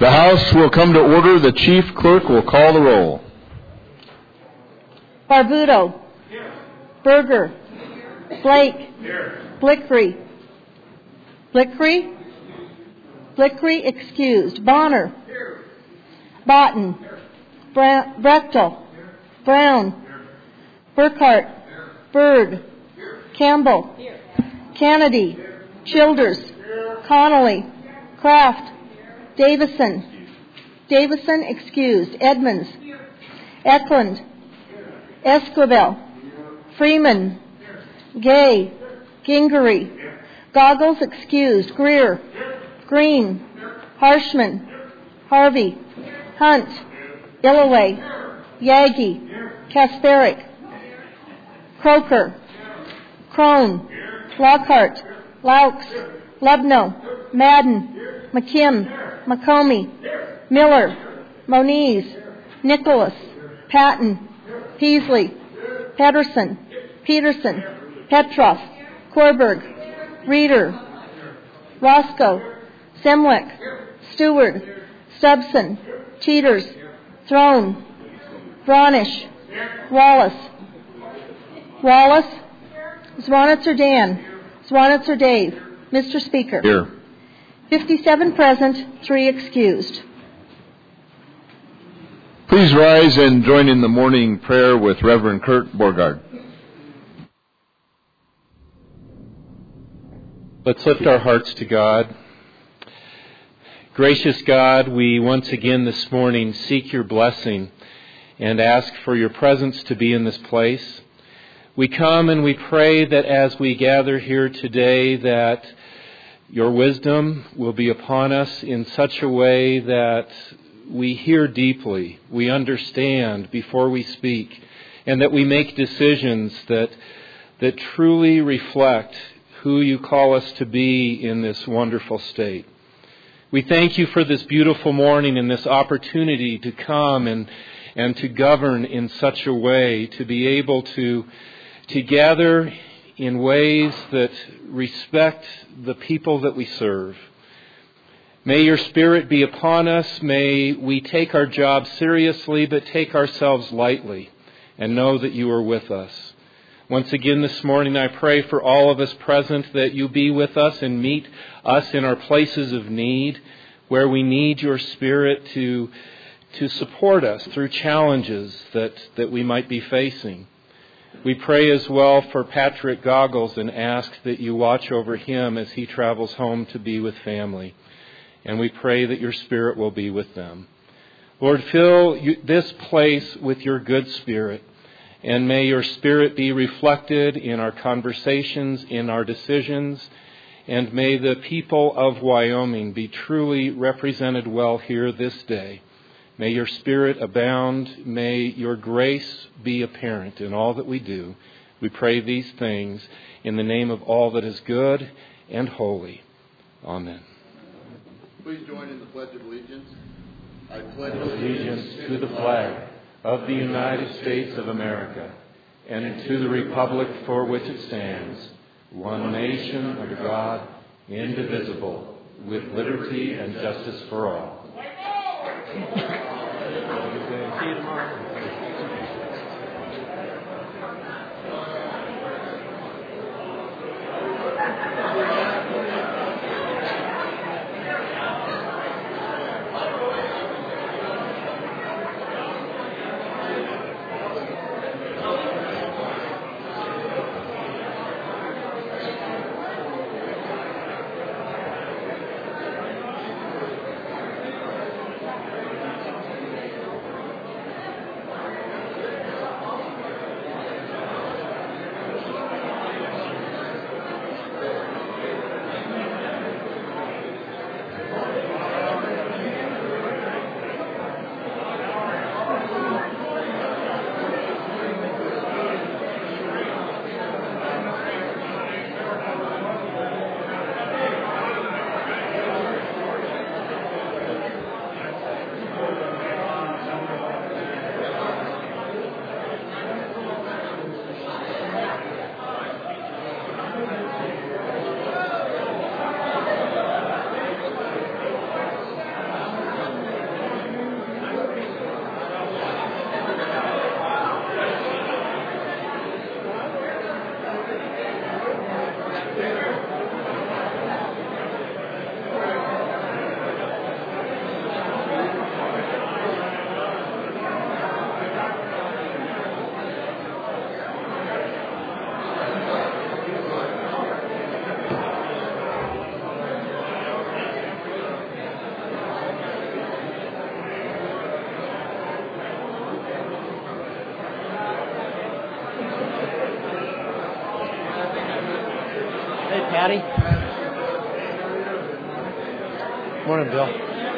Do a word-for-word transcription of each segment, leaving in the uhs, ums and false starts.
The House will come to order. The Chief Clerk will call the roll. Barbuto. Here. Berger. Here. Blake. Here. Blickery. Blickery? Blickery excused. Bonner. Here. Botten. Here. Bra- Brechtel. Here. Brown. Here. Burkhart. Here. Bird. Here. Campbell. Here. Kennedy. Here. Childers. Here. Connolly. Here. Kraft. Davison. Davison excused. Edmonds. Eklund. Esquivel. Freeman. Gay. Gingery. Goggles excused. Greer. Green. Harshman. Harvey. Hunt. Illaway. Yagi. Kasperick. Croker. Crone. Lockhart. Laux. Lubno. Madden. McKim. McComey, Miller, Moniz, Nicholas, Patton, Peasley, Pedersen, Peterson, Petroff, Korberg, Reeder, Roscoe, Semwick, Stewart, Stubson, Teeters, Throne, Bronish, Wallace, Wallace, Zwanitzer Dan, Zwanitzer Dave, Mister Speaker. Here. fifty-seven present, three excused. Please rise and join in the morning prayer with Reverend Kurt Borgard. Let's lift our hearts to God. Gracious God, we once again this morning seek your blessing and ask for your presence to be in this place. We come and we pray that as we gather here today, that your wisdom will be upon us in such a way that we hear deeply, we understand before we speak, and that we make decisions that that truly reflect who you call us to be in this wonderful state. We thank you for this beautiful morning and this opportunity to come and, and to govern in such a way, to be able to, to gather in ways that respect the people that we serve. May your Spirit be upon us. May we take our job seriously, but take ourselves lightly and know that you are with us. Once again this morning, I pray for all of us present that you be with us and meet us in our places of need, where we need your Spirit to, to support us through challenges that, that we might be facing. We pray as well for Patrick Goggles and ask that you watch over him as he travels home to be with family. And we pray that your Spirit will be with them. Lord, fill you, this place with your good Spirit. And may your Spirit be reflected in our conversations, in our decisions. And may the people of Wyoming be truly represented well here this day. May your Spirit abound. May your grace be apparent in all that we do. We pray these things in the name of all that is good and holy. Amen. Please join in the Pledge of Allegiance. I pledge allegiance to the flag of the United States of America and to the republic for which it stands, one nation under God, indivisible, with liberty and justice for all. See you tomorrow. Patty. Morning, Bill.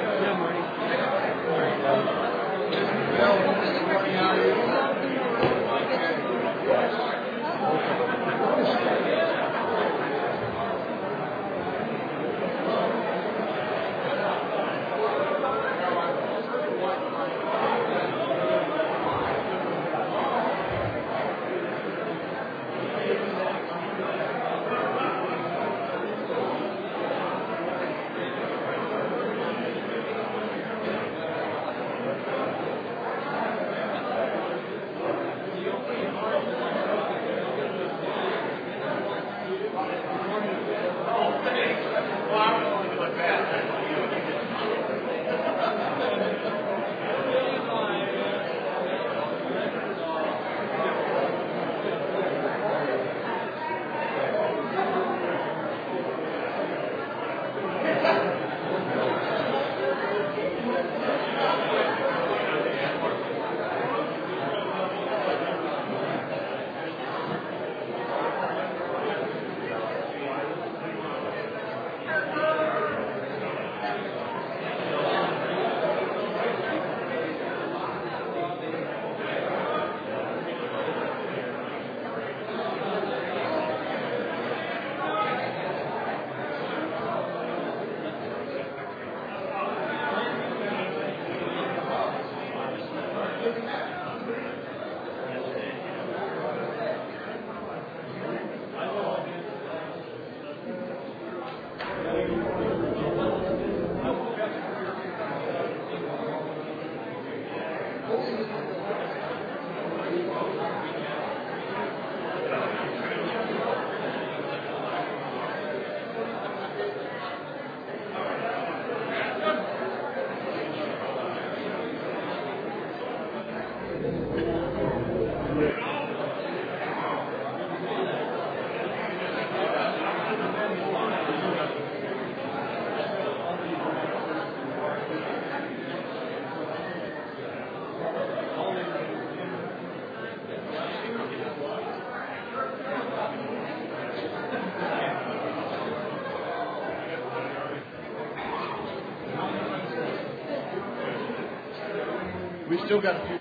We still got a few.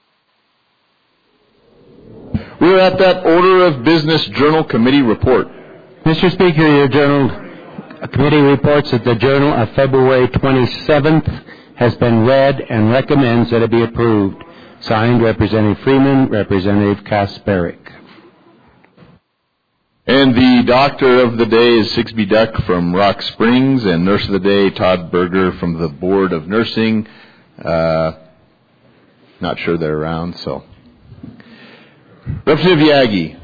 We're at that order of business journal committee report. Mister Speaker, your journal committee reports that the journal of February twenty-seventh has been read and recommends that it be approved. Signed, Representative Freeman, Representative Kasparic. And the doctor of the day is Sigsby Duck from Rock Springs, and nurse of the day, Todd Berger from the Board of Nursing. Uh, not sure they're around, so. Representative Yagi.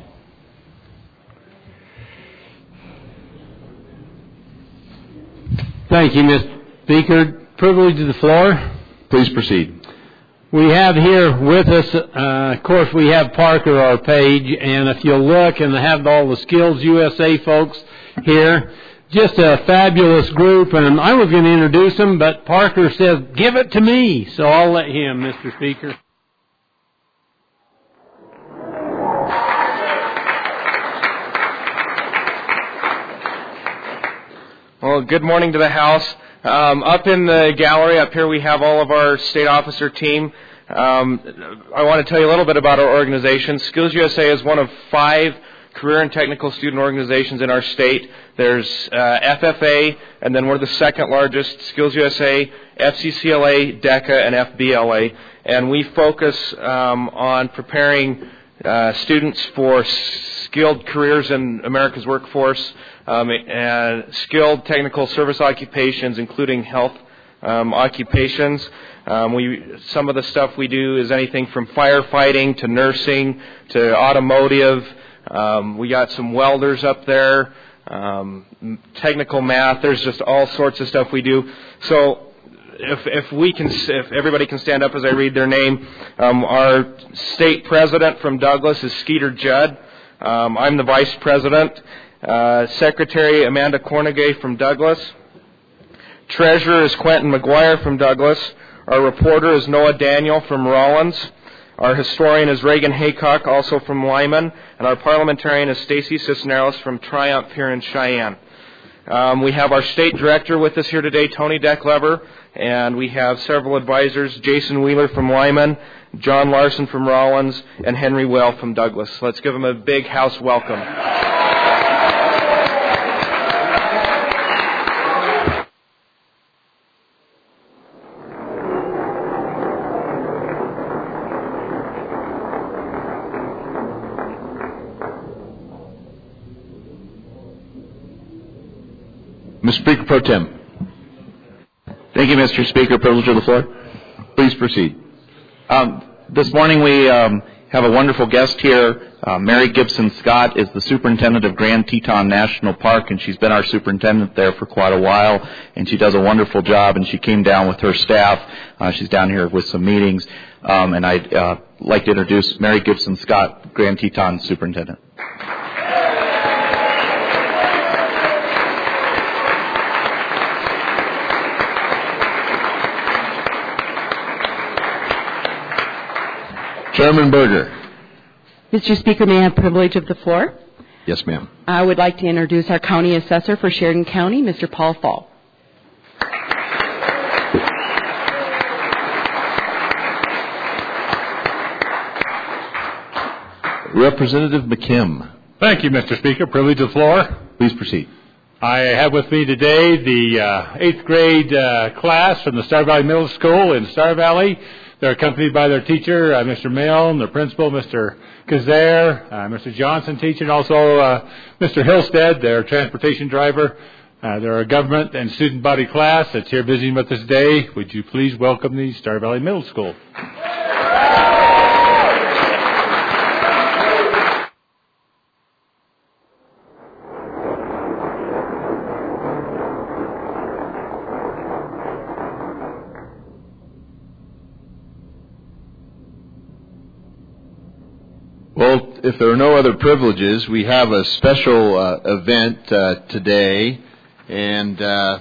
Thank you, Mister Speaker. Privilege of the floor. Please proceed. We have here with us, uh, of course, we have Parker, our page, and if you'll look and have all the Skills U S A folks here, just a fabulous group, and I was going to introduce them, but Parker says, give it to me, so I'll let him, Mister Speaker. Well, good morning to the House. Um, up in the gallery up here we have all of our state officer team. Um, I want to tell you a little bit about our organization. Skills U S A is one of five career and technical student organizations in our state. There's uh, F F A, and then we're the second largest, Skills U S A, F C C L A, DECA, and F B L A. And we focus um, on preparing uh, students for skilled careers in America's workforce, um, and skilled technical service occupations, including health um, occupations. Um, we some of the stuff we do is anything from firefighting to nursing to automotive. Um, we got some welders up there, um, technical math. There's just all sorts of stuff we do. So if if we can, if everybody can stand up as I read their name, um, our state president from Douglas is Skeeter Judd. Um, I'm the vice president. Uh, Secretary Amanda Cornegay from Douglas. Treasurer is Quentin McGuire from Douglas. Our reporter is Noah Daniel from Rollins. Our historian is Reagan Haycock, also from Lyman, and our parliamentarian is Stacy Cisneros from Triumph here in Cheyenne. Um, we have our state director with us here today, Tony Decklever, and we have several advisors, Jason Wheeler from Lyman, John Larson from Rollins, and Henry Well from Douglas. Let's give them a big house welcome. Mister Speaker Pro Tem. Thank you, Mister Speaker. Privilege of the floor. Please proceed. Um, this morning we um, have a wonderful guest here. Uh, Mary Gibson Scott is the superintendent of Grand Teton National Park, and she's been our superintendent there for quite a while, and she does a wonderful job, and she came down with her staff. Uh, she's down here with some meetings, um, and I'd uh, like to introduce Mary Gibson Scott, Grand Teton superintendent. Chairman Berger. Mister Speaker, may I have privilege of the floor? Yes, ma'am. I would like to introduce our county assessor for Sheridan County, Mister Paul Fall. Representative McKim. Thank you, Mister Speaker. Privilege of the floor. Please proceed. I have with me today the uh, eighth grade uh, class from the Star Valley Middle School in Star Valley. They're accompanied by their teacher, uh, Mister Milne, their principal, Mister Kazair, uh, Mister Johnson teaching, also uh, Mister Hillstead, their transportation driver. Uh, they're a government and student body class that's here visiting with us today. Would you please welcome the Star Valley Middle School? Well, if there are no other privileges, we have a special uh, event uh, today, and uh,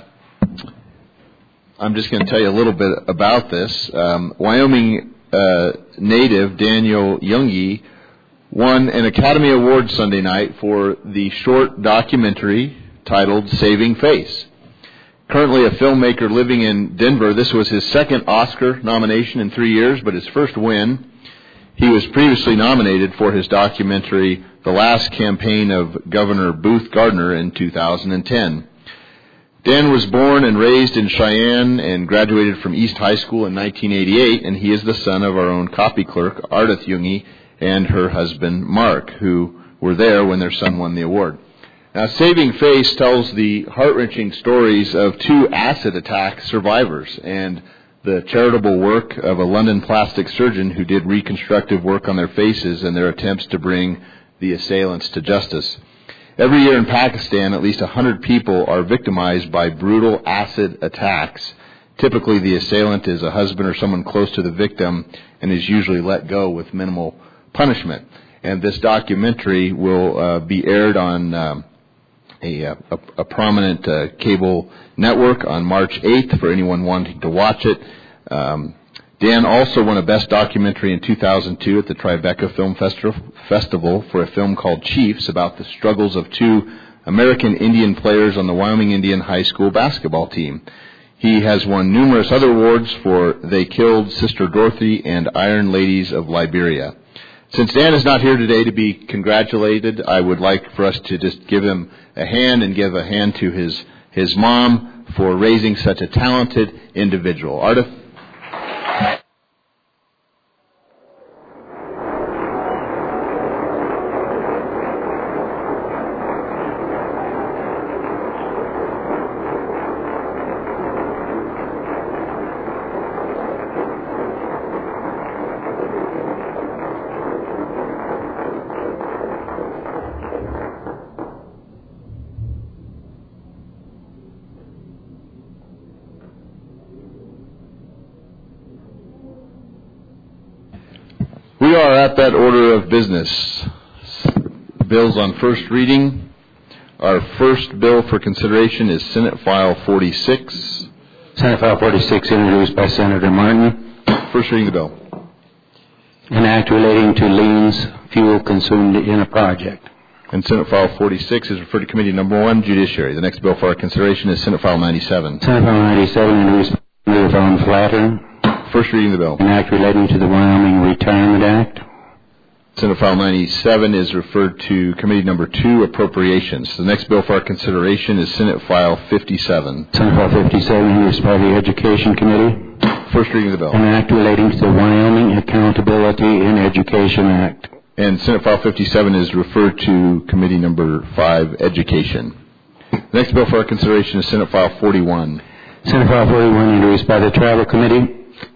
I'm just going to tell you a little bit about this. Um, Wyoming uh, native Daniel Youngie won an Academy Award Sunday night for the short documentary titled Saving Face. Currently a filmmaker living in Denver, this was his second Oscar nomination in three years, but his first win. He was previously nominated for his documentary, The Last Campaign of Governor Booth Gardner, in two thousand ten. Dan was born and raised in Cheyenne and graduated from East High School in nineteen eighty-eight, and he is the son of our own copy clerk, Ardith Youngie, and her husband, Mark, who were there when their son won the award. Now, Saving Face tells the heart-wrenching stories of two acid attack survivors and the charitable work of a London plastic surgeon who did reconstructive work on their faces and their attempts to bring the assailants to justice. Every year in Pakistan, at least one hundred people are victimized by brutal acid attacks. Typically, the assailant is a husband or someone close to the victim and is usually let go with minimal punishment. And this documentary will uh, be aired on um, a, a, a prominent uh, cable network on March eighth for anyone wanting to watch it. Um, Dan also won a Best Documentary in two thousand two at the Tribeca Film Festival for a film called Chiefs about the struggles of two American Indian players on the Wyoming Indian High School basketball team. He has won numerous other awards for They Killed Sister Dorothy and Iron Ladies of Liberia. Since Dan is not here today to be congratulated, I would like for us to just give him a hand and give a hand to his, his mom for raising such a talented individual. Ardith? We are at that order of business. Bills on first reading. Our first bill for consideration is Senate File forty-six. Senate File forty-six, introduced by Senator Martin. First reading of the bill. An act relating to liens, fuel consumed in a project. And Senate File forty-six is referred to Committee Number one, Judiciary. The next bill for our consideration is Senate File ninety-seven. Senate File ninety-seven, introduced by Leader Von Flatter. First reading of the bill. An act relating to the Wyoming Retirement Act. Senate File ninety-seven is referred to Committee Number two, Appropriations. The next bill for our consideration is Senate File fifty-seven. Senate File fifty-seven, introduced by the Education Committee. First reading of the bill. An act relating to the Wyoming Accountability in Education Act. And Senate File fifty-seven is referred to Committee Number five, Education. The next bill for our consideration is Senate File forty-one. Senate File forty-one, introduced by the Travel Committee.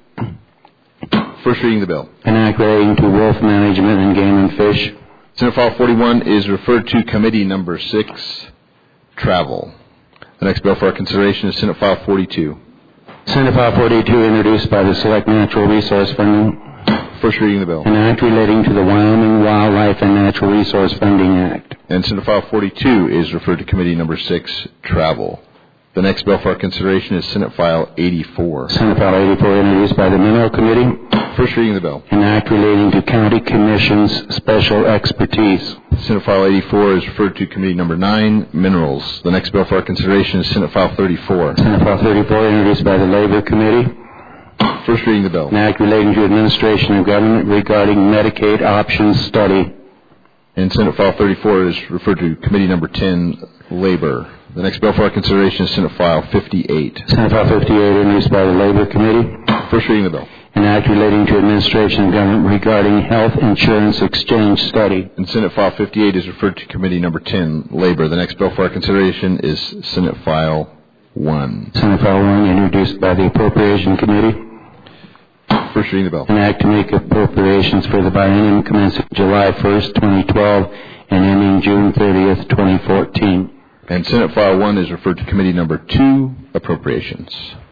First reading of the bill. An act relating to wolf management and game and fish. Senate File forty-one is referred to Committee Number six, Travel. The next bill for our consideration is Senate File forty-two. Senate File forty-two, introduced by the Select Natural Resource Funding. First reading of the bill. An act relating to the Wyoming Wildlife and Natural Resource Funding Act. And Senate File forty-two is referred to Committee Number six, Travel. The next bill for our consideration is Senate File eighty-four. Senate File eighty-four, introduced by the Mineral Committee. First reading of the bill. An act relating to County Commission's special expertise. Senate File eighty-four is referred to Committee Number nine, Minerals. The next bill for our consideration is Senate File thirty-four. Senate File thirty-four, introduced by the Labor Committee. First reading of the bill. An act relating to administration of government regarding Medicaid options study. And Senate File thirty-four is referred to Committee Number ten, Labor. The next bill for our consideration is Senate File fifty-eight. Senate File fifty-eight, introduced by the Labor Committee. First reading of the bill. An act relating to administration of government regarding health insurance exchange study. And Senate File fifty-eight is referred to Committee Number ten, Labor. The next bill for our consideration is Senate File one. Senate File one, introduced by the Appropriation Committee. First reading of the bill. An act to make appropriations for the biennium commencing July first, twenty twelve, and ending June thirtieth, twenty fourteen. And Senate File one is referred to Committee Number two, Appropriations.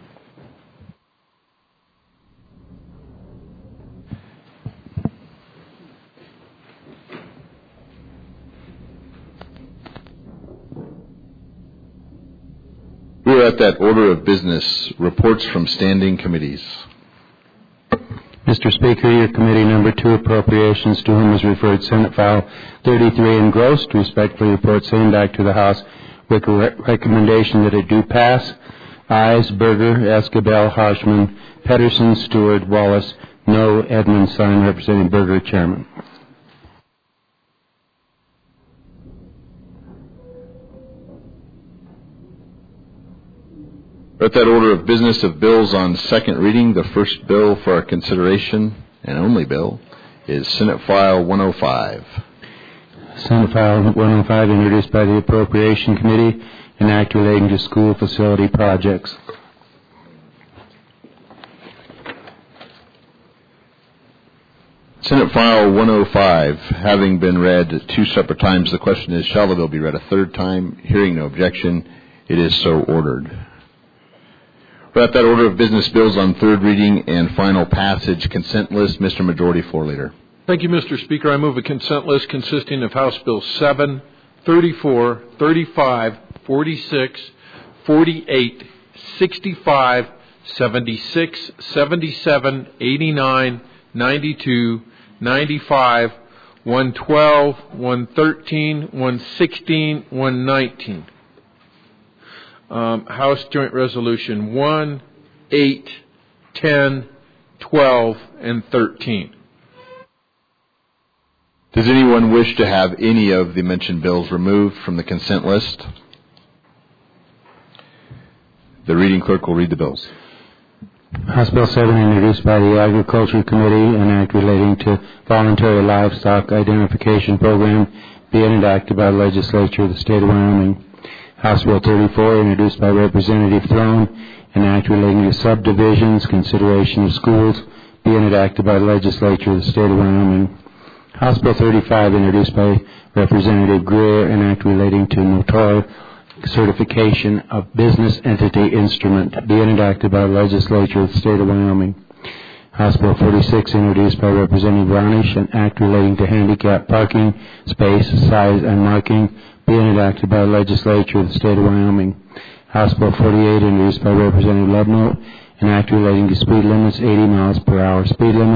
We are at that order of business, reports from standing committees. Mister Speaker, your committee number two, Appropriations, to whom is referred Senate File thirty-three, engrossed, respectfully report same back to the House with a re- recommendation that it do pass. Ayes, Berger, Escabel, Harshman, Pedersen, Stewart, Wallace. No, Edmund Sign, representing Berger, Chairman. At that order of business of bills on second reading, the first bill for our consideration, and only bill, is Senate File one oh five. Senate File one oh five, introduced by the Appropriation Committee, an act relating to school facility projects. Senate File one oh five, having been read two separate times, the question is, shall the bill be read a third time? Hearing no objection, it is so ordered. We're at that order of business, bills on third reading and final passage. Consent list, Mister Majority Floor Leader. Thank you, Mister Speaker. I move a consent list consisting of House Bills seven, thirty-four, thirty-five, forty-six, forty-eight, sixty-five, seventy-six, seventy-seven, eighty-nine, ninety-two, ninety-five, one twelve, one thirteen, one sixteen, one nineteen. Um, House Joint Resolution one, eight, ten, twelve, and thirteen. Does anyone wish to have any of the mentioned bills removed from the consent list? The reading clerk will read the bills. House Bill seven, introduced by the Agriculture Committee, an act relating to voluntary livestock identification program, being enacted by the legislature of the state of Wyoming. House Bill thirty-four, introduced by Representative Throne, an act relating to subdivisions, consideration of schools, being enacted by the legislature of the state of Wyoming. House Bill thirty-five, introduced by Representative Greer, an act relating to notar certification of business entity instrument, being enacted by the legislature of the state of Wyoming. House Bill forty-six, introduced by Representative Brownish, an act relating to handicap parking, space, size, and marking, being enacted by the legislature of the state of Wyoming. House Bill forty-eight, introduced by Representative Lubno, an act relating to speed limits, eighty miles per hour speed limit,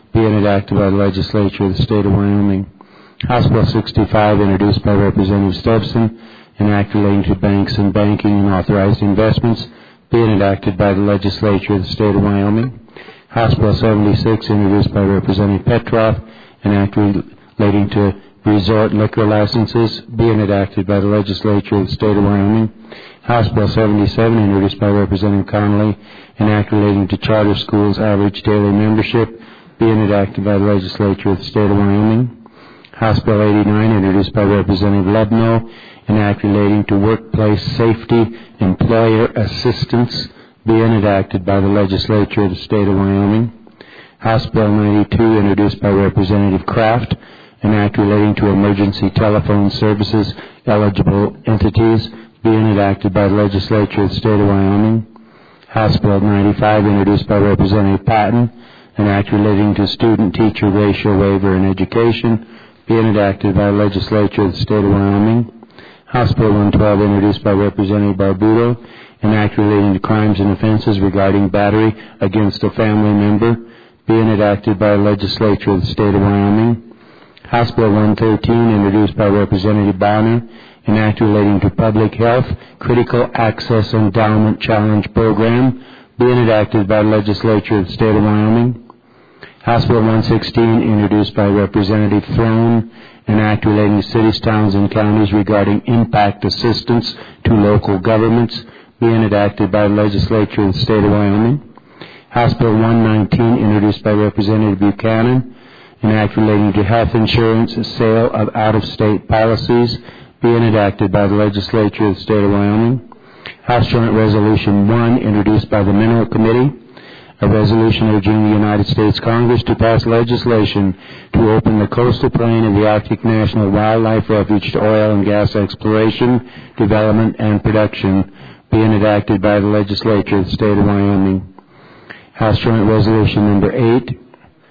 being enacted by the legislature of the state of Wyoming. House Bill sixty-five, introduced by Representative Stepson, an act relating to banks and banking and authorized investments, being enacted by the legislature of the state of Wyoming. House Bill seventy-six, introduced by Representative Petroff, an act relating to resort liquor licenses, being enacted by the legislature of the state of Wyoming. House Bill seventy-seven, introduced by Representative Connolly, an act relating to charter schools' average daily membership, being enacted by the legislature of the state of Wyoming. House Bill eighty-nine, introduced by Representative Lubno, an act relating to workplace safety, employer assistance, being enacted by the legislature of the state of Wyoming. House Bill ninety-two, introduced by Representative Kraft, an act relating to emergency telephone services eligible entities, being enacted by the legislature of the state of Wyoming. House Bill ninety-five, introduced by Representative Patton, an act relating to student-teacher ratio waiver in education, being enacted by the legislature of the state of Wyoming. House Bill one twelve, introduced by Representative Barbuto, an act relating to crimes and offenses regarding battery against a family member, being enacted by the legislature of the state of Wyoming. House Bill one thirteen, introduced by Representative Bonner, an act relating to public health, critical access endowment challenge program, being enacted by the legislature of the state of Wyoming. House Bill one sixteen, introduced by Representative Throne, an act relating to cities, towns, and counties regarding impact assistance to local governments, being enacted by the legislature of the state of Wyoming. House Bill one nineteen, introduced by Representative Buchanan, an act relating to health insurance, sale of out-of-state policies, being enacted by the legislature of the state of Wyoming. House Joint Resolution one, introduced by the Mineral Committee, a resolution urging the United States Congress to pass legislation to open the coastal plain of the Arctic National Wildlife Refuge to oil and gas exploration, development, and production, being enacted by the legislature of the state of Wyoming. House Joint Resolution number eight,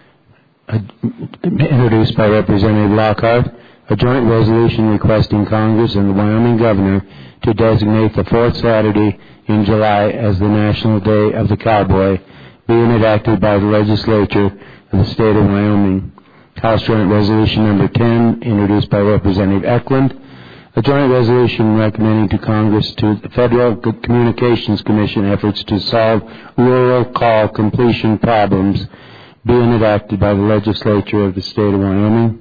uh, introduced by Representative Lockhart, a joint resolution requesting Congress and the Wyoming governor to designate the fourth Saturday in July as the National Day of the Cowboy, being enacted by the legislature of the state of Wyoming. House Joint Resolution number ten, introduced by Representative Eklund, a joint resolution recommending to Congress to the Federal Communications Commission efforts to solve rural call completion problems, being enacted by the legislature of the state of Wyoming.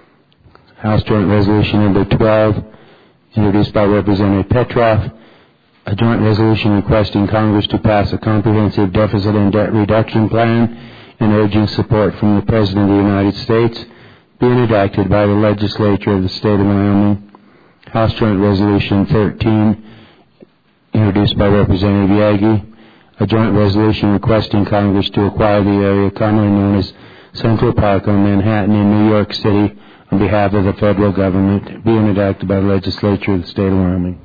House Joint Resolution number twelve, introduced by Representative Petroff, a joint resolution requesting Congress to pass a comprehensive deficit and debt reduction plan and urging support from the President of the United States, being enacted by the legislature of the state of Wyoming. House Joint Resolution thirteen, introduced by Representative Yagi, a joint resolution requesting Congress to acquire the area commonly known as Central Park on Manhattan in New York City on behalf of the federal government, being enacted by the legislature of the state of Wyoming.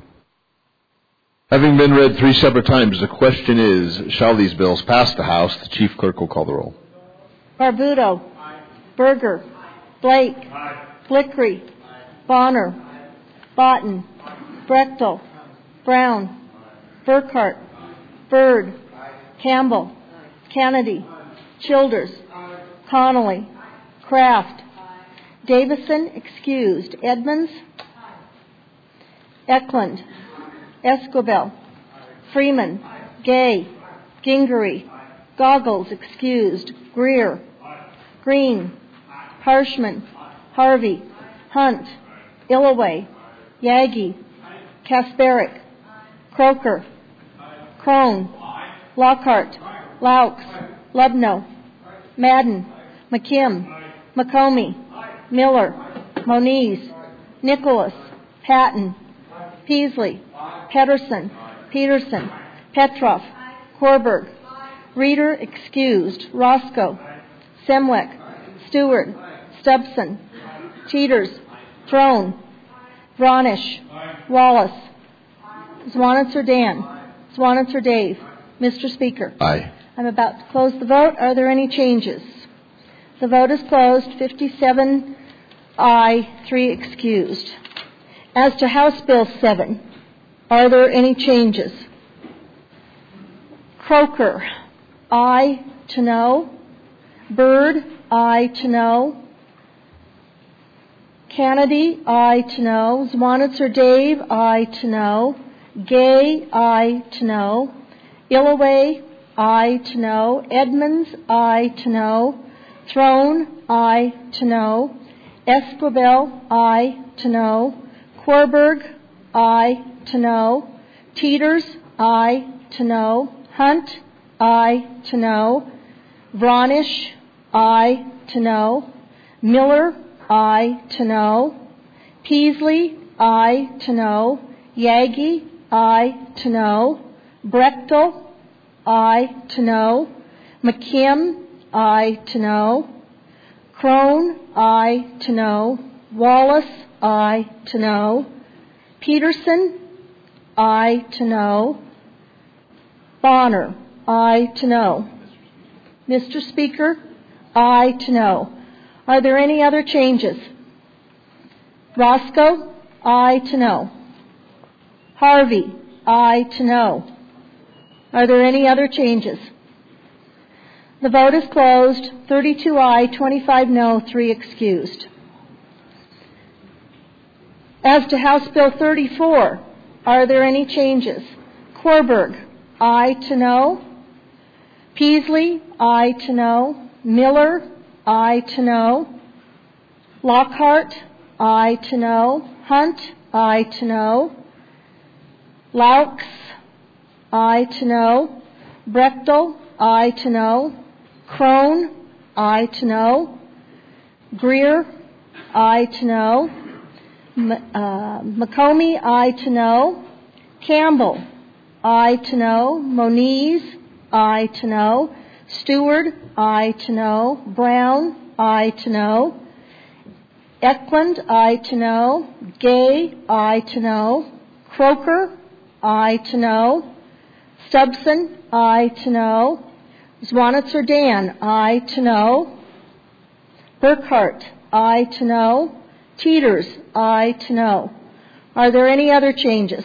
Having been read three separate times, the question is, shall these bills pass the House? The Chief Clerk will call the roll. Barbuto. Berger. Blake. Blickery. Bonner. Botten. Brechtel. Brown. Burkhart. Byrd. Campbell. Kennedy. Childers. Connolly. Kraft. Davison excused. Edmonds. Eklund. Escobel. Freeman. Gay. Gingery. Goggles excused. Greer. Green. Harshman. Harvey. Hunt. Illaway. Yagi. Kasperick. Croker. Crone. Lockhart. Laux. Lubno. Madden. McKim. McComey. Miller. Moniz. Nicholas. Patton. Peasley. Pedersen. Peterson. Petroff. Korberg. Reeder excused. Roscoe. Semwick. Stewart. Stubson. Teeters. Throne. Vronish. Wallace. Zwanitzer Dan. Zwanitzer Dave. Mister Speaker. Aye. I'm about to close the vote. Are there any changes? The vote is closed. fifty-seven aye, three excused. As to House Bill seven, are there any changes? Croker, aye to no. Byrd, aye to no. Kennedy, aye to no. Zwanitzer Dave, aye to no. Gay, aye to no. Illaway, aye to no. Edmonds, aye to no. Throne, aye to no. Esquivel, aye to no. Corberg, aye to no. Teeters, aye to no. Hunt, aye to no. Vronish, aye to no. Miller, aye to no. Peasley, aye to no. Yagi, aye to no. Brechtel, aye to no. McKim, aye to no. Crone, aye to no. Wallace, aye to no. Peterson, aye to no. Bonner, aye to no. Mister Speaker, aye to no. Are there any other changes? Roscoe, aye to no. Harvey, aye to no. Are there any other changes? The vote is closed. thirty-two aye, twenty-five no, three excused. As to House Bill thirty-four, are there any changes? Corberg, aye to no. Peasley, aye to no. Miller, aye to no. Lockhart, aye to no. Hunt, aye to no. Laux, aye to no. Brechtel, aye to no. Crone, aye to no. Greer, aye to no. M- uh, McComey, aye to no. Campbell, aye to no. Moniz, aye to no. Stewart, aye to no. Brown, aye to no. Eklund, aye to no. Gay, aye to no. Croker, aye to no. Stubson, aye to no. Zwanitzer Dan, aye to no. Burkhart, aye to no. Teeters, aye to no. Are there any other changes?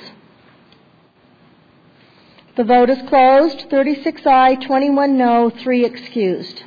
The vote is closed. thirty-six aye, twenty-one no, three excused.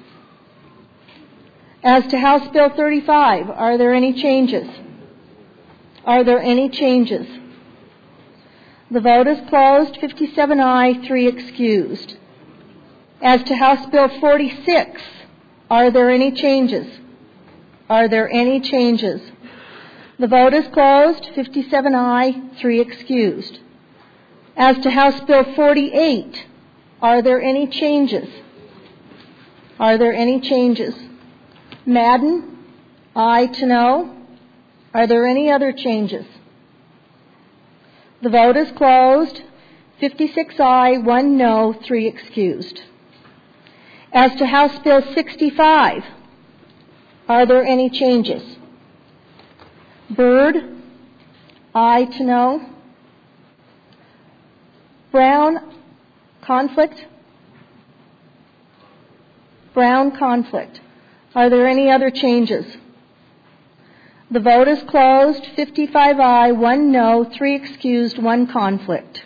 As to House Bill thirty-five, are there any changes? Are there any changes? The vote is closed. fifty-seven aye, three excused. As to House Bill forty-six, are there any changes? Are there any changes? The vote is closed. fifty-seven aye, three excused. As to House Bill forty-eight, are there any changes? Are there any changes? Madden, aye to no. Are there any other changes? The vote is closed. fifty-six aye, one no, three excused. As to House Bill sixty-five, are there any changes? Byrd, aye to no. Brown, conflict? Brown, conflict. Are there any other changes? The vote is closed. fifty-five aye, one no, three excused, one conflict.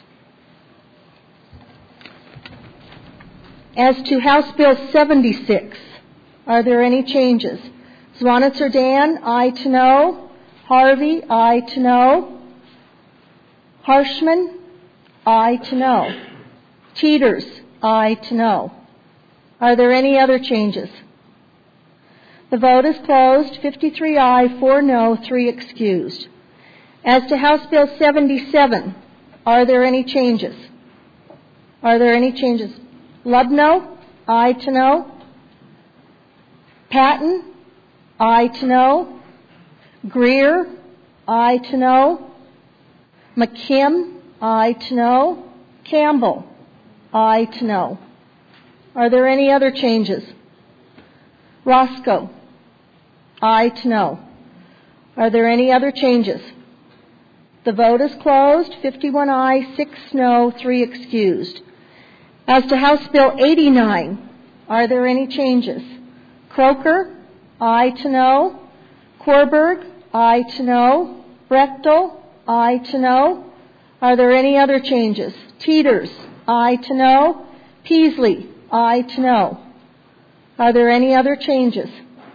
As to House Bill seventy-six, are there any changes? Zwanitzer Dan, aye to no. Harvey, aye to no. Harshman, aye to no. Teeters, aye to no. Are there any other changes? The vote is closed. fifty-three aye, four no, three excused. As to House Bill seventy-seven, are there any changes? Are there any changes? Lubno, aye to no. Patton, aye to no. Greer, aye to no. McKim, aye to no. Campbell, aye to no. Are there any other changes? Roscoe, aye to no. Are there any other changes? The vote is closed. fifty-one aye, six no, three excused. As to House Bill eighty-nine, are there any changes? Croker, aye to no. Corberg, aye to no. Brechtel, aye to no. Are there any other changes? Teeters, aye to no. Peasley, aye to no. Are there any other changes?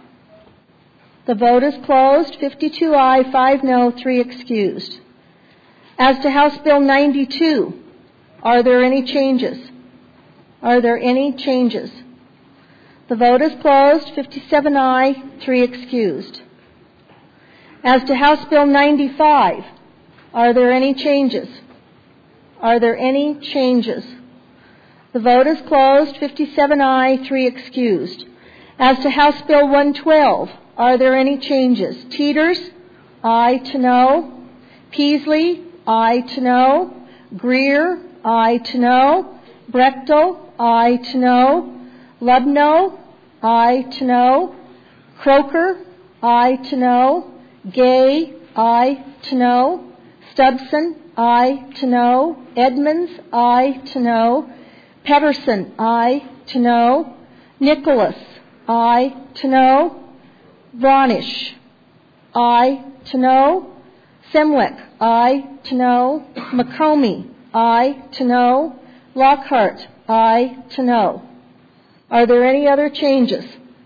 The vote is closed. fifty-two aye, five no, three excused. As to House Bill ninety-two, are there any changes? Are there any changes? The vote is closed. fifty-seven aye, three excused. As to House Bill ninety-five, are there any changes? Are there any changes? The vote is closed. fifty-seven aye, three excused. As to House Bill one twelve, are there any changes? Teeters, aye to no. Peasley, aye to no. Greer, aye to no. Brechtel, aye to no. Lubno, aye to no. Croker, aye to no. Gay, aye to no. Stubson, aye to no. Edmonds, aye to no. Pedersen, aye to no. Nicholas, aye to no. Vronish, aye to no. Semwick, aye to no. McComey, aye to no. Lockhart, aye to no. Are there any other changes?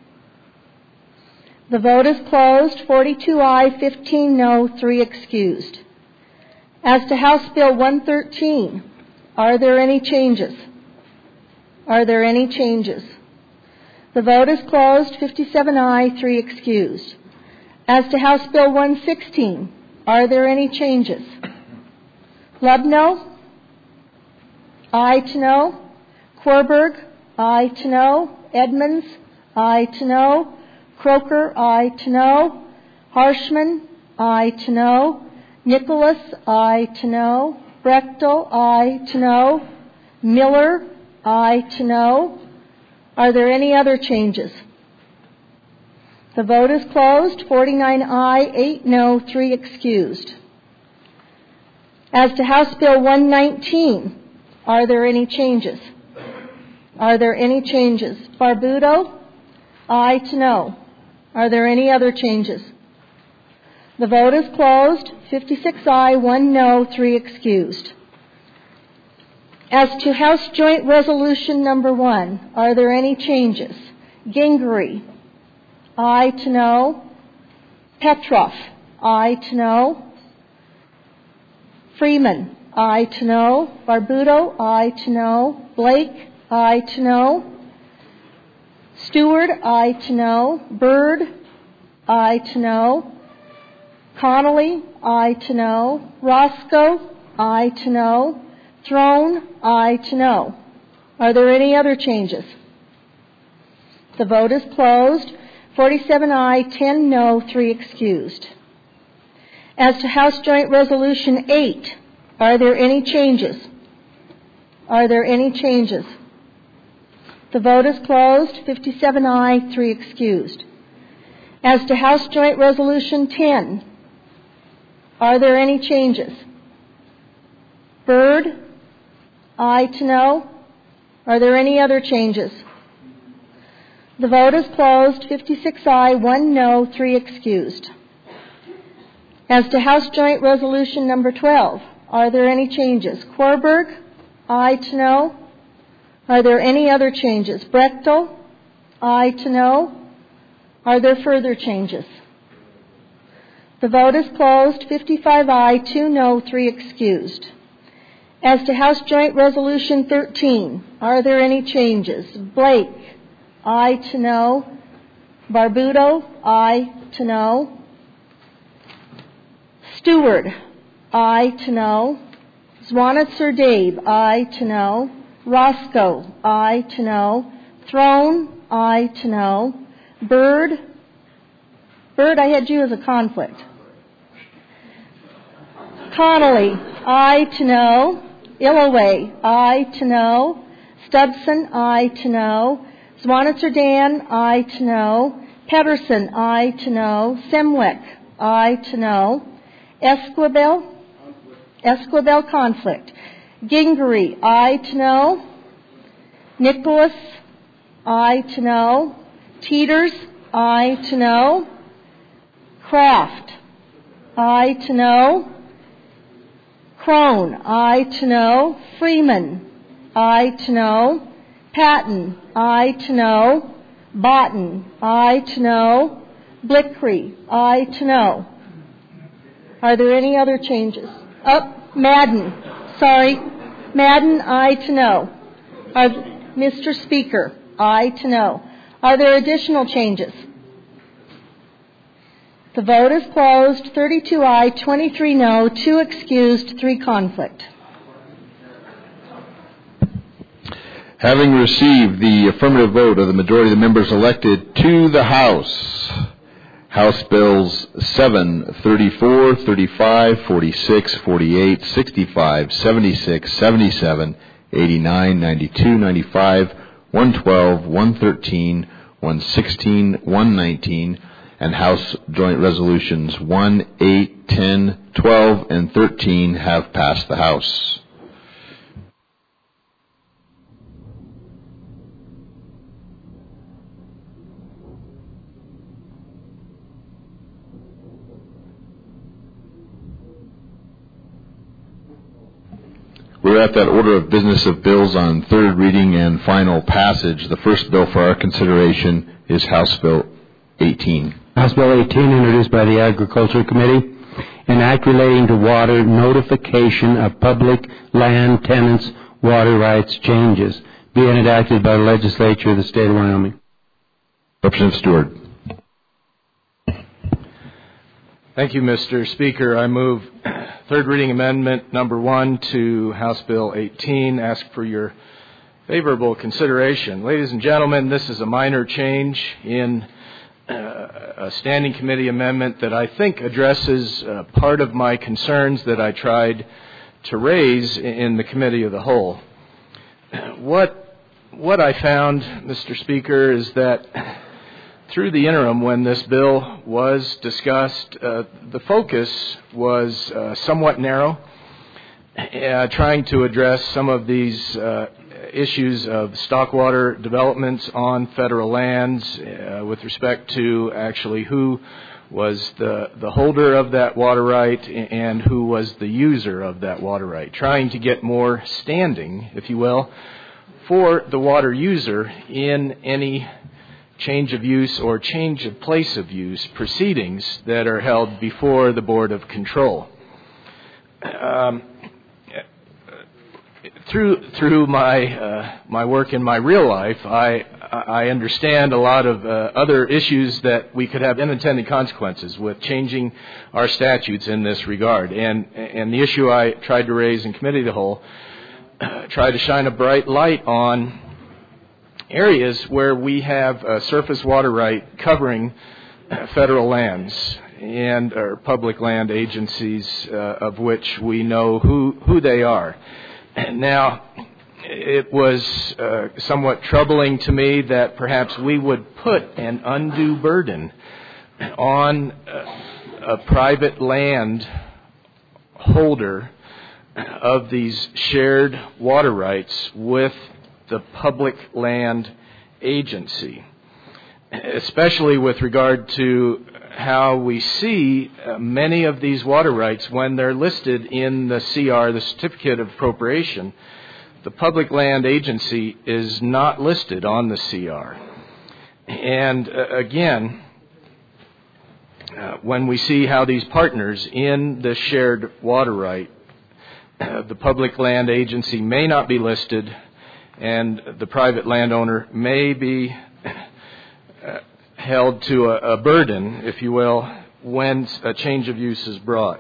The vote is closed. forty-two aye, fifteen no, three excused. As to House Bill one thirteen, are there any changes? Are there any changes? The vote is closed. fifty-seven aye, three excused. As to House Bill one sixteen, are there any changes? Lubno, aye to no. Korberg, aye to no. Edmonds, aye to no. Croker, aye to no. Harshman, aye to no. Nicholas, aye to no. Brechtel, aye to no. Miller, aye to no. Are there any other changes? The vote is closed. forty-nine aye, eight no, three excused. As to House Bill one nineteen, are there any changes? Are there any changes? Barbudo, aye to no. Are there any other changes? The vote is closed. fifty-six aye, one no, three excused. As to House Joint Resolution number one, are there any changes? Gingrey, aye to no. Petroff, aye to no. Freeman, aye to no. Barbudo, aye to no. Blake, aye to no. Stewart, aye to no. Byrd, aye to no. Connolly, aye to no. Roscoe, aye to no. Throne, aye to no. Are there any other changes? The vote is closed. forty-seven aye, ten no, three excused. As to House Joint Resolution eight, are there any changes? Are there any changes? The vote is closed. fifty-seven aye, three excused. As to House Joint Resolution ten, are there any changes? Byrd, aye to no. Are there any other changes? The vote is closed. fifty-six aye, one no, three excused. As to House Joint Resolution number twelve, are there any changes? Korberg, aye to no. Are there any other changes? Brechtel, aye to no. Are there further changes? The vote is closed. fifty-five aye, two no, three excused. As to House Joint Resolution thirteen, are there any changes? Blake, aye to no. Barbudo, aye to no. Stewart, aye to no. Zwanitzer Dave, aye to no. Roscoe, aye to no. Throne, aye to no. Byrd, Byrd, I had you as a conflict. Connolly, aye to no. Illoway, aye to no. Stubson, aye to no. Zwanitzer Dan, aye to no. Pedersen, aye to no. Semwick, aye to no. Esquivel, Esquivel conflict. Gingrey, aye to no. Nicholas, aye to no. Teeters, aye to no. Kraft, aye to no. Crone, aye to no. Freeman, aye to no. Patton, aye to no. Botten, aye to no. Blickrey, aye to no. Are there any other changes? Oh, Madden, sorry. Madden, aye to no. Are, Mister Speaker, aye to no. Are there additional changes? The vote is closed. thirty-two aye, twenty-three no, two excused, three conflict. Having received the affirmative vote of the majority of the members elected to the House, House Bills seven, thirty-four, thirty-five, forty-six, forty-eight, sixty-five, seventy-six, seventy-seven, eighty-nine, ninety-two, ninety-five, one twelve, one thirteen, one sixteen, one nineteen, and House Joint Resolutions one, eight, ten, twelve, and thirteen have passed the House. We're at that order of business of bills on third reading and final passage. The first bill for our consideration is House Bill eighteen. House Bill eighteen, introduced by the Agriculture Committee, an act relating to water notification of public land tenants' water rights changes, being enacted by the legislature of the state of Wyoming. Representative Stewart. Thank you, Mister Speaker. I move third reading amendment number one to House Bill eighteen. Ask for your favorable consideration. Ladies and gentlemen, this is a minor change in uh, a standing committee amendment that I think addresses uh, part of my concerns that I tried to raise in the committee of the whole. What, what I found, Mister Speaker, is that through the interim, when this bill was discussed, uh, the focus was uh, somewhat narrow, uh, trying to address some of these uh, issues of stockwater developments on federal lands uh, with respect to actually who was the, the holder of that water right and who was the user of that water right, trying to get more standing, if you will, for the water user in any change of use or change of place of use proceedings that are held before the Board of Control. Um, through through my uh, my work in my real life, I I understand a lot of uh, other issues that we could have unintended consequences with changing our statutes in this regard. And and the issue I tried to raise in committee of the whole uh, tried to shine a bright light on areas where we have a surface water right covering uh, federal lands and or public land agencies uh, of which we know who, who they are. Now, it was uh, somewhat troubling to me that perhaps we would put an undue burden on uh, a private land holder of these shared water rights with the public land agency, especially with regard to how we see uh, many of these water rights when they're listed in the C R, the Certificate of Appropriation. The public land agency is not listed on the C R. And uh, again, uh, when we see how these partners in the shared water right, uh, the public land agency may not be listed, and the private landowner may be uh, held to a, a burden, if you will, when a change of use is brought.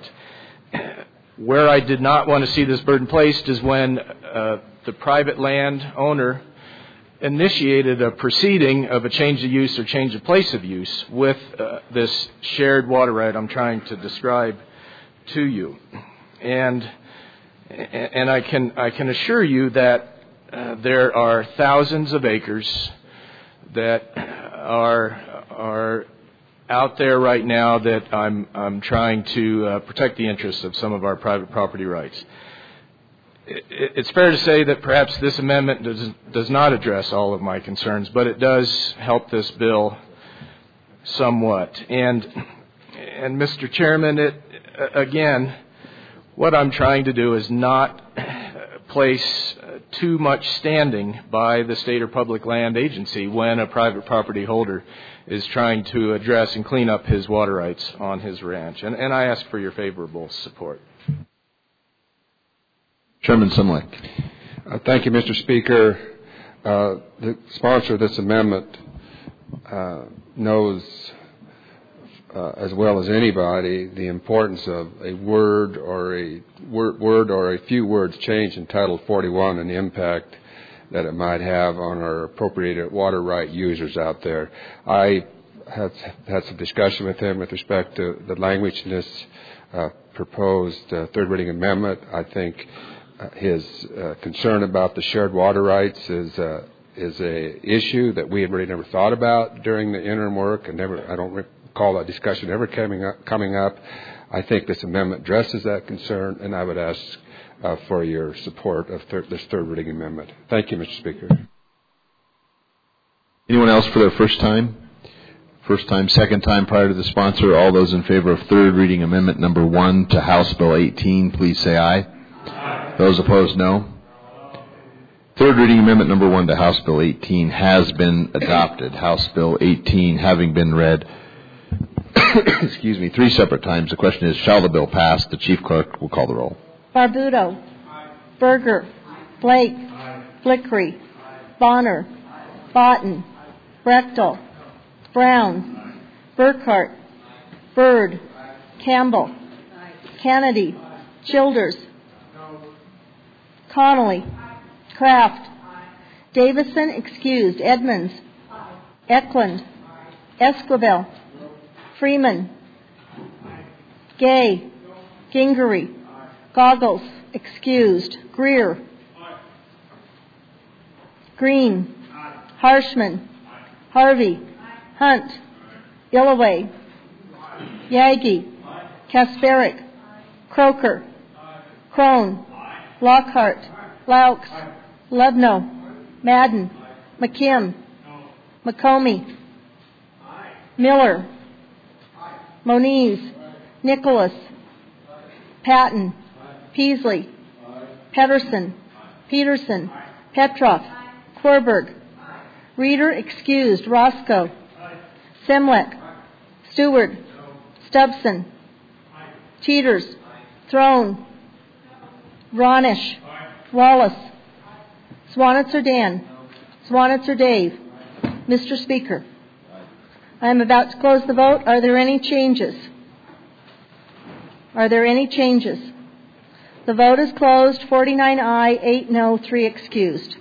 Where I did not want to see this burden placed is when uh, the private landowner initiated a proceeding of a change of use or change of place of use with uh, this shared water right I'm trying to describe to you. And and I can I can assure you that Uh, there are thousands of acres that are are out there right now that I'm I'm trying to uh, protect the interests of some of our private property rights. It, it's fair to say that perhaps this amendment does does not address all of my concerns, but it does help this bill somewhat. And and Mister Chairman, it again, what I'm trying to do is not place too much standing by the state or public land agency when a private property holder is trying to address and clean up his water rights on his ranch. And, and I ask for your favorable support. Chairman Simlick. Uh, thank you, Mister Speaker. Uh, the sponsor of this amendment uh, knows uh, as well as anybody the importance of a word or a word, word or a few words change in Title forty-one and the impact that it might have on our appropriated water right users out there. I have had some discussion with him with respect to the language in this uh, proposed uh, third reading amendment. I think uh, his uh, concern about the shared water rights is uh, is a issue that we had really never thought about during the interim work, and never I don't recall that discussion ever coming up. Coming up. I think this amendment addresses that concern, and I would ask Uh, for your support of thir- this third reading amendment. Thank you, Mister Speaker. Anyone else for their first time? First time, second time prior to the sponsor. All those in favor of third reading amendment number one to House Bill eighteen, please say aye. Aye. Those opposed, no. Third reading amendment number one to House Bill eighteen has been adopted. House Bill eighteen having been read, excuse me, three separate times. The question is, shall the bill pass? The Chief Clerk will call the roll. Barbuto. Berger. Blake. Blickery. Bonner. Botten. Brechtel. Brown. Burkhart. Byrd. Campbell. Kennedy. Childers. Connolly. Kraft. Davison excused. Edmonds. Eklund. Esquivel. Freeman. Gay. Gingery. Goggles, excused. Greer. Green. Harshman. Harvey. Hunt. Illaway. Yagi. Kasparic. Croker. Crone. Lockhart. Laux. Lubno. Madden. McKim. McComey. Miller. Moniz. Nicholas. Patton. Peasley. Pedersen. Peterson. Petroff. Korberg. Reader excused. Roscoe. Semlek. Stewart. Stubson. Teeters. Throne. Ronish. Wallace. Swanitzer Dan. Swanitzer Dave. Mister Speaker, I am about to close the vote. Are there any changes? Are there any changes? The vote is closed. forty-nine aye, eight no, three excused.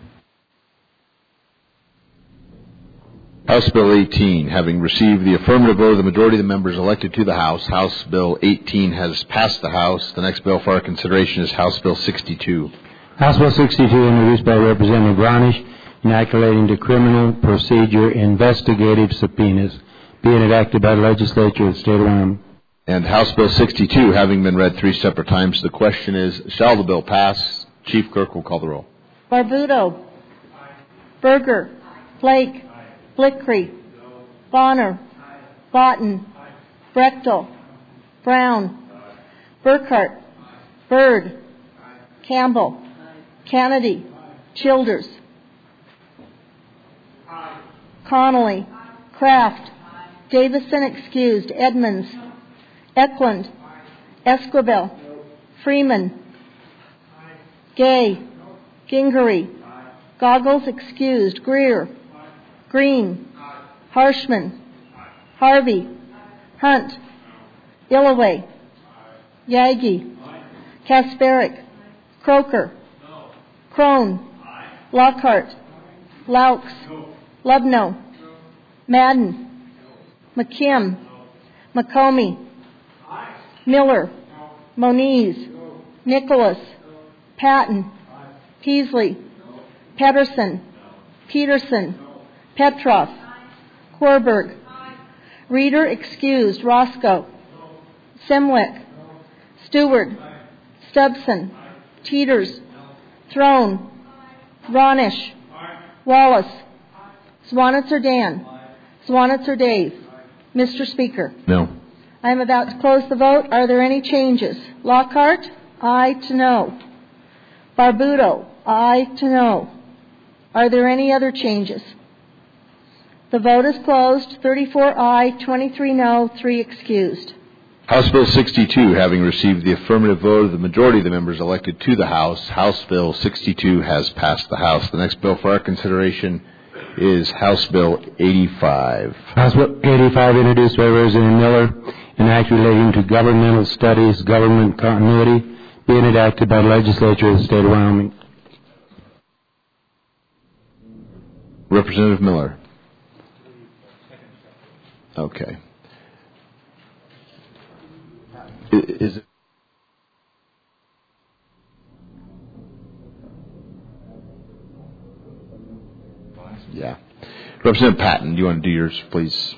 House Bill eighteen, having received the affirmative vote of the majority of the members elected to the House, House Bill eighteen has passed the House. The next bill for our consideration is House Bill sixty-two. House Bill sixty-two, introduced by Representative Brownish, inoculating to criminal procedure investigative subpoenas, being enacted by the legislature of the state of Wyoming. And House Bill sixty-two, having been read three separate times, the question is, shall the bill pass? Chief Clerk will call the roll. Barbuto. Berger. Blake. Blickery. Bonner. Botten. Brechtel. Brown. Burkhart. Byrd. Campbell. Kennedy. Childers. Connolly. Kraft. Davison excused. Edmonds. Eklund. Esquivel. Freeman. Gay. Gingery. Goggles excused. Greer. Green. Harshman. Harvey. Hunt. Illaway. Yagi. Kasparic. Croker. Crone. Lockhart. Laux. Lubno. Madden. McKim. McComey. Miller. Moniz. Nicholas. Patton. Peasley. Pedersen. Peterson. Petroff. Korberg. Reader excused. Roscoe. Semlek. Stewart. Stubson. Teeters. Throne. Ronish. Wallace. Swanitzer Dan. Swanitzer Dave. Mister Speaker. No. I am about to close the vote. Are there any changes? Lockhart? Aye to no. Barbuto? aye to no. Are there any other changes? The vote is closed. thirty-four aye, twenty-three no, three excused. House Bill sixty-two, having received the affirmative vote of the majority of the members elected to the House, House Bill sixty-two has passed the House. The next bill for our consideration is House Bill eighty-five. House Bill eighty-five, introduced by Representative Miller, an act relating to governmental studies, government continuity, being enacted by the legislature of the state of Wyoming. Representative Miller. Okay. Is it? Yeah. Representative Patton, do you want to do yours, please?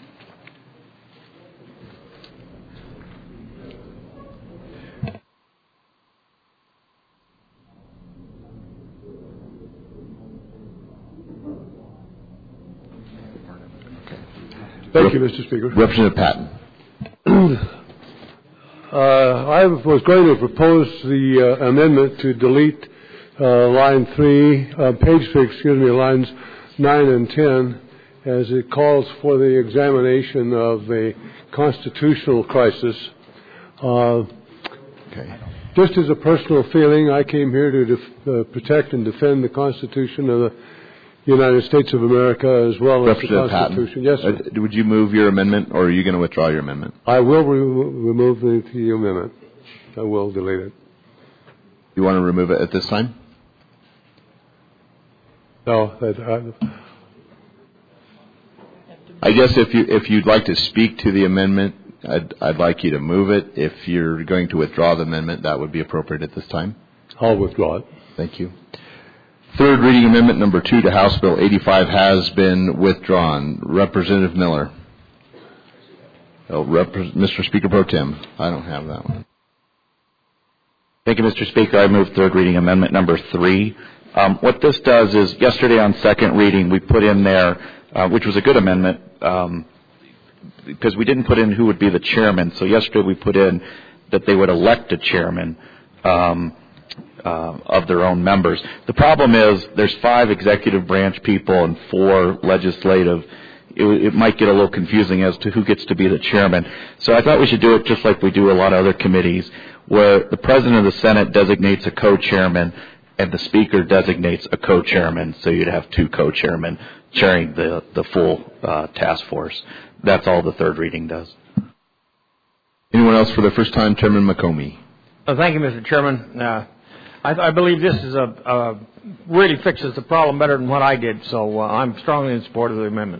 Thank you, Mister Speaker. Representative Patton. uh, I was going to propose the uh, amendment to delete uh, line three, uh, page three, excuse me, lines nine and ten, as it calls for the examination of a constitutional crisis. Uh, okay. Just as a personal feeling, I came here to def- uh, protect and defend the Constitution of the United States of America, as well as the Constitution. Patton, yes, sir. Uh, would you move your amendment, or are you going to withdraw your amendment? I will re- remove the, the amendment. I will delete it. You want to remove it at this time? No. That, I, I guess if you if you'd like to speak to the amendment, I'd I'd like you to move it. If you're going to withdraw the amendment, that would be appropriate at this time. I'll withdraw it. Thank you. Third reading amendment number two to House Bill eighty-five has been withdrawn. Representative Miller. Oh, Rep- Mister Speaker Pro Tem. I don't have that one. Thank you, Mister Speaker. I move third reading amendment number three. Um, what this does is, yesterday on second reading, we put in there, uh, which was a good amendment, um, because we didn't put in who would be the chairman. So yesterday we put in that they would elect a chairman. Um, Uh, of their own members. The problem is there's five executive branch people and four legislative. It, it might get a little confusing as to who gets to be the chairman. So I thought we should do it just like we do a lot of other committees, where the president of the Senate designates a co-chairman and the speaker designates a co-chairman. So you'd have two co-chairmen chairing the, the full uh, task force. That's all the third reading does. Anyone else for the first time? Chairman McComey. Uh, thank you, Mister Chairman. Uh, I, I believe this is a, uh, really fixes the problem better than what I did, so uh, I'm strongly in support of the amendment.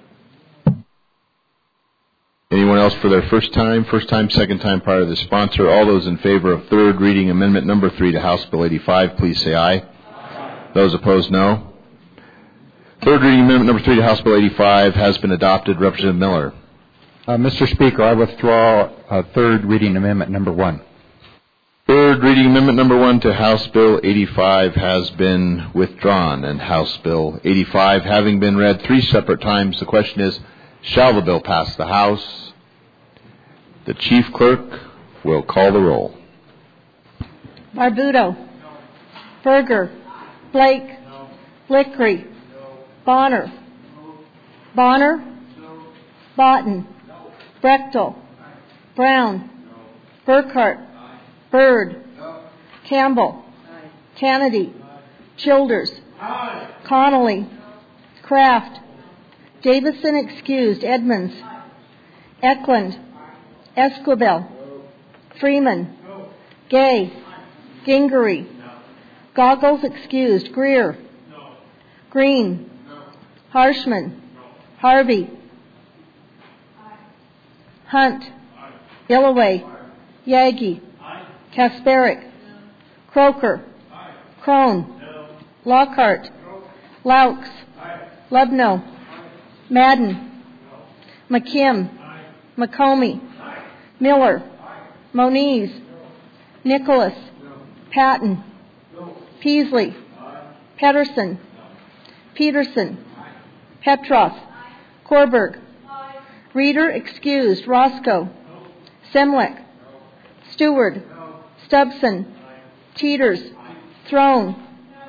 Anyone else for their first time, first time, second time prior to the sponsor? All those in favor of third reading amendment number three to House Bill eighty-five, please say aye. Aye. Those opposed, no. Third reading amendment number three to House Bill eighty-five has been adopted. Representative Miller. Uh, Mister Speaker, I withdraw uh, third reading amendment number one. Third reading amendment number one to House Bill eighty-five has been withdrawn, and House Bill eighty-five having been read three separate times, the question is, shall the bill pass the House? The Chief Clerk will call the roll. Barbuto. No. Berger. No. Blake. No. Blickery. No. Bonner. No. Bonner. No. Botten. No. Brechtel. No. Brown. No. Burkhart. Byrd. No. Campbell. Aye. Kennedy. Aye. Childers. Aye. Connolly. No. Kraft. Davison excused. Edmonds. Aye. Eklund. Aye. Esquivel. No. Freeman. No. Gay. Aye. Gingery. No. Goggles excused. Greer. No. Green. No. Harshman. No. Harvey. Aye. Hunt. Aye. Illaway. Aye. Yagi. Kasperick. Croker. Aye. Crone. No. Lockhart. No. Laux. Aye. Lubno. Aye. Madden. No. McKim. Aye. McComey. Aye. Miller. Aye. Moniz. No. Nicholas. No. Patton. No. Peasley. Aye. Pedersen. No. Peterson. Aye. Petroff. Aye. Korberg. Aye. Reader excused. Roscoe. No. Semlick. No. Stewart. Stubson. Aye. Teeters. Aye. Throne. No.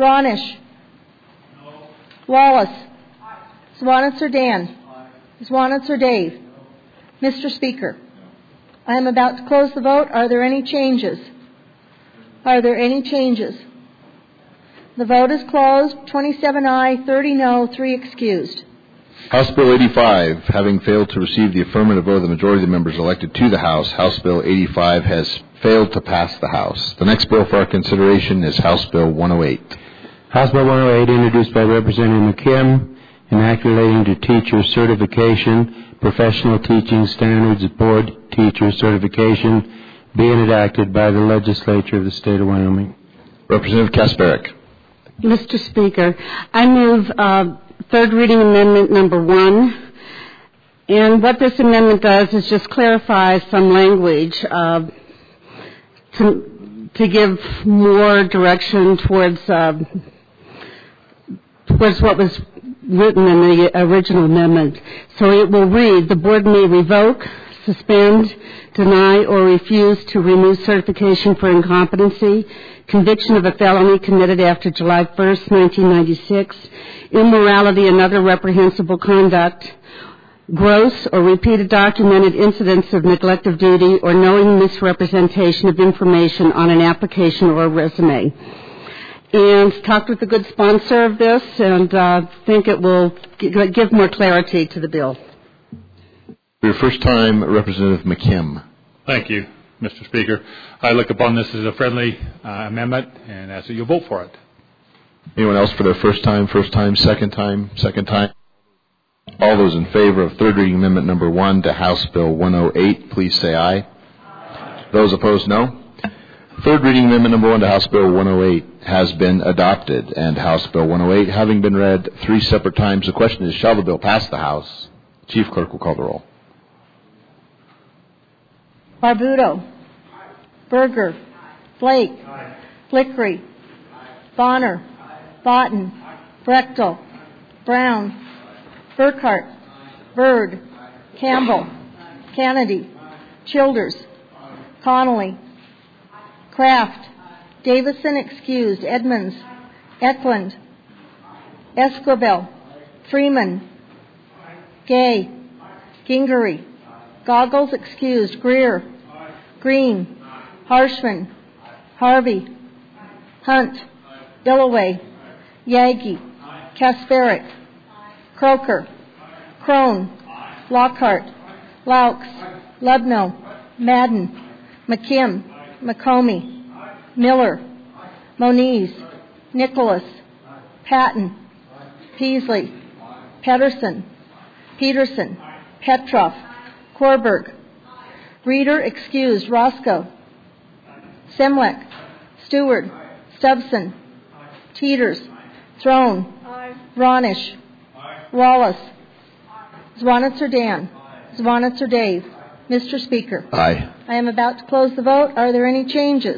Ronish. No. Wallace. Aye. Zwanitzer Dan. Aye. Zwanitzer Dave. No. Mister Speaker, I am about to close the vote. Are there any changes? Are there any changes? The vote is closed. twenty-seven aye, thirty no, three excused. House Bill eighty-five, having failed to receive the affirmative vote of the majority of the members elected to the House, House Bill eighty-five has failed to pass the House. The next bill for our consideration is House Bill one oh eight. House Bill one oh eight, introduced by Representative McKim, an act relating to teacher certification, professional teaching standards board teacher certification, being enacted by the legislature of the state of Wyoming. Representative Kasparic. Mister Speaker, I move uh, third reading amendment number one. And what this amendment does is just clarify some language uh, to, to give more direction towards, uh, towards what was written in the original amendment. So it will read, the board may revoke, suspend, deny, or refuse to renew certification for incompetency, conviction of a felony committed after July first, nineteen ninety-six, immorality and other reprehensible conduct, gross or repeated documented incidents of neglect of duty or knowing misrepresentation of information on an application or a resume. And talked with the good sponsor of this and uh, think it will g- give more clarity to the bill. For your first time, Representative McKim. Thank you, Mister Speaker. I look upon this as a friendly uh, amendment and ask that you vote for it. Anyone else for their first time, first time, second time, second time? All those in favor of third reading amendment number one to House Bill one oh eight, please say aye. Aye. Those opposed, no. Third reading amendment number one to House Bill one oh eight has been adopted, and House Bill one oh eight having been read three separate times, the question is, shall the bill pass the House? Chief Clerk will call the roll. Barbuto. Berger. Blake. Flickery. Bonner. Botten. Brechtel. Brown. Burkhart. Byrd. Campbell. Kennedy. Childers. Connolly. Kraft. Davison excused. Edmonds. Eklund. Esquibel. Freeman. Gay. Gingery. Goggles excused. Greer. Green. Harshman. Harvey. Hunt. Dillaway. Yagi. Kasparic. Croker. Crone. Lockhart. Laux. Lubno. Madden. McKim. McComey. Miller. Moniz. Nicholas. Patton. Peasley. Pedersen. Peterson. Petroff. Korberg. Reader excused. Roscoe. Semlek. Stewart. Stubson. Teeters. Throne. Ronish. Wallace. Zwanitzer Dan. Zwanitzer Dave. Mister Speaker. Aye. I am about to close the vote. Are there any changes?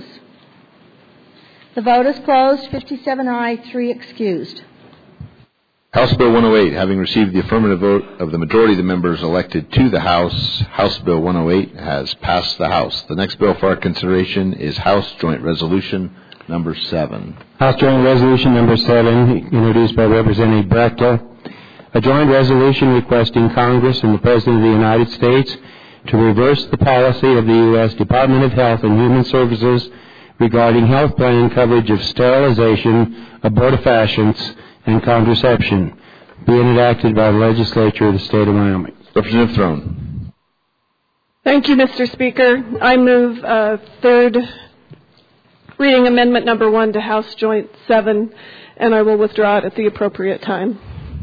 The vote is closed. fifty-seven aye, three excused. House Bill one oh eight, having received the affirmative vote of the majority of the members elected to the House, House Bill one oh eight has passed the House. The next bill for our consideration is House Joint Resolution number seven. House Joint Resolution number seven, introduced by Representative Brechtel. A joint resolution requesting Congress and the President of the United States to reverse the policy of the U S Department of Health and Human Services regarding health plan coverage of sterilization, abortifacients, and contraception, being enacted by the legislature of the state of Wyoming. Representative Throne. Thank you, Mister Speaker. I move uh, third reading amendment number one to House Joint seven, and I will withdraw it at the appropriate time.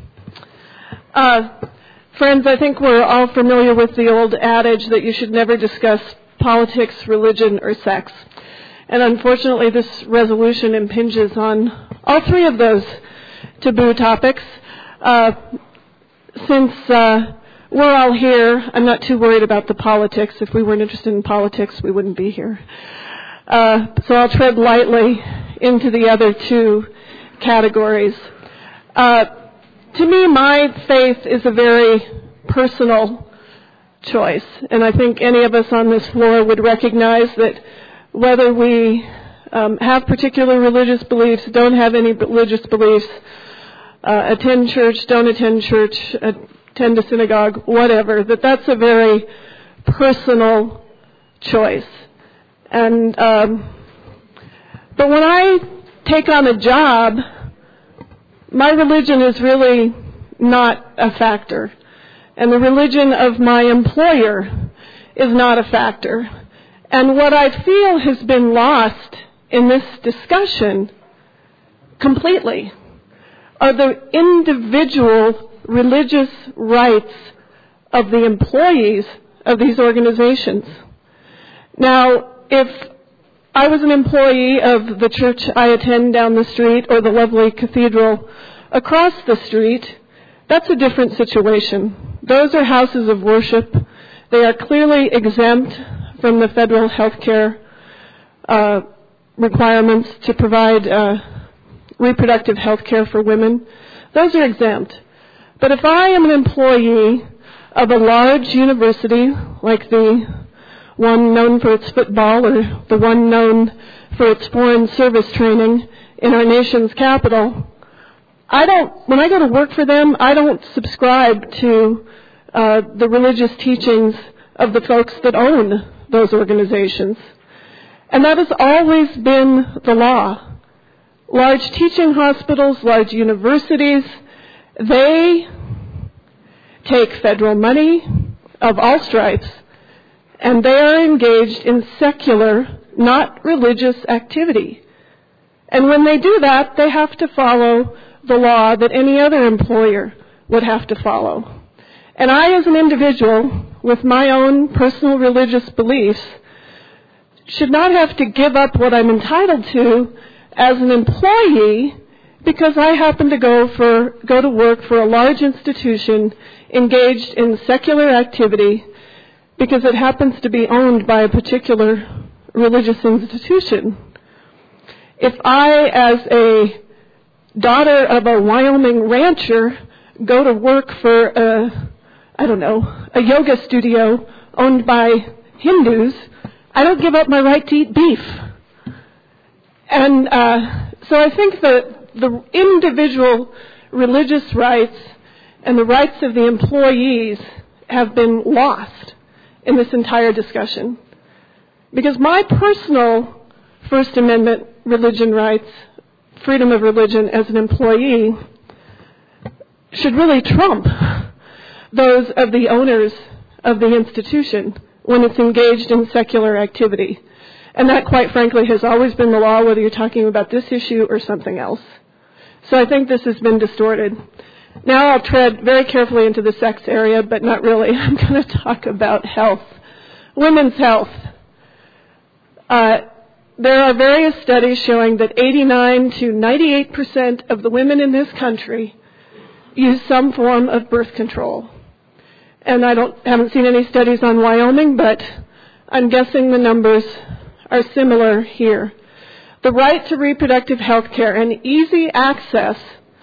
Uh, friends, I think we're all familiar with the old adage that you should never discuss politics, religion, or sex. And unfortunately, this resolution impinges on all three of those taboo topics. Uh, since uh, we're all here, I'm not too worried about the politics. If we weren't interested in politics, we wouldn't be here. Uh, so I'll tread lightly into the other two categories. Uh, to me, my faith is a very personal choice. And I think any of us on this floor would recognize that whether we um, have particular religious beliefs, don't have any religious beliefs, uh, attend church, don't attend church, attend a synagogue, whatever, that that's a very personal choice. And um, but when I take on a job, my religion is really not a factor. And the religion of my employer is not a factor. And what I feel has been lost in this discussion completely are the individual religious rights of the employees of these organizations. Now, if I was an employee of the church I attend down the street or the lovely cathedral across the street, that's a different situation. Those are houses of worship. They are clearly exempt from the federal health care uh, requirements to provide uh, reproductive health care for women. Those are exempt. But if I am an employee of a large university, like the one known for its football or the one known for its foreign service training in our nation's capital, I don't, when I go to work for them, I don't subscribe to uh, the religious teachings of the folks that own those organizations. And that has always been the law. Large teaching hospitals, large universities, they take federal money of all stripes, and they are engaged in secular, not religious activity. And when they do that, they have to follow the law that any other employer would have to follow. And I, as an individual, with my own personal religious beliefs, should not have to give up what I'm entitled to as an employee because I happen to go for go to work for a large institution engaged in secular activity because it happens to be owned by a particular religious institution. If I, as a daughter of a Wyoming rancher, go to work for a, I don't know, a yoga studio owned by Hindus, I don't give up my right to eat beef. And uh, so I think that the individual religious rights and the rights of the employees have been lost in this entire discussion. Because my personal First Amendment religion rights, freedom of religion as an employee, should really trump those of the owners of the institution when it's engaged in secular activity. And that, quite frankly, has always been the law, whether you're talking about this issue or something else. So I think this has been distorted. Now I'll tread very carefully into the sex area, but not really. I'm going to talk about health. Women's health. Uh, there are various studies showing that eighty-nine to ninety-eight percent of the women in this country use some form of birth control. And I don't haven't seen any studies on Wyoming, but I'm guessing the numbers are similar here. The right to reproductive health care and easy access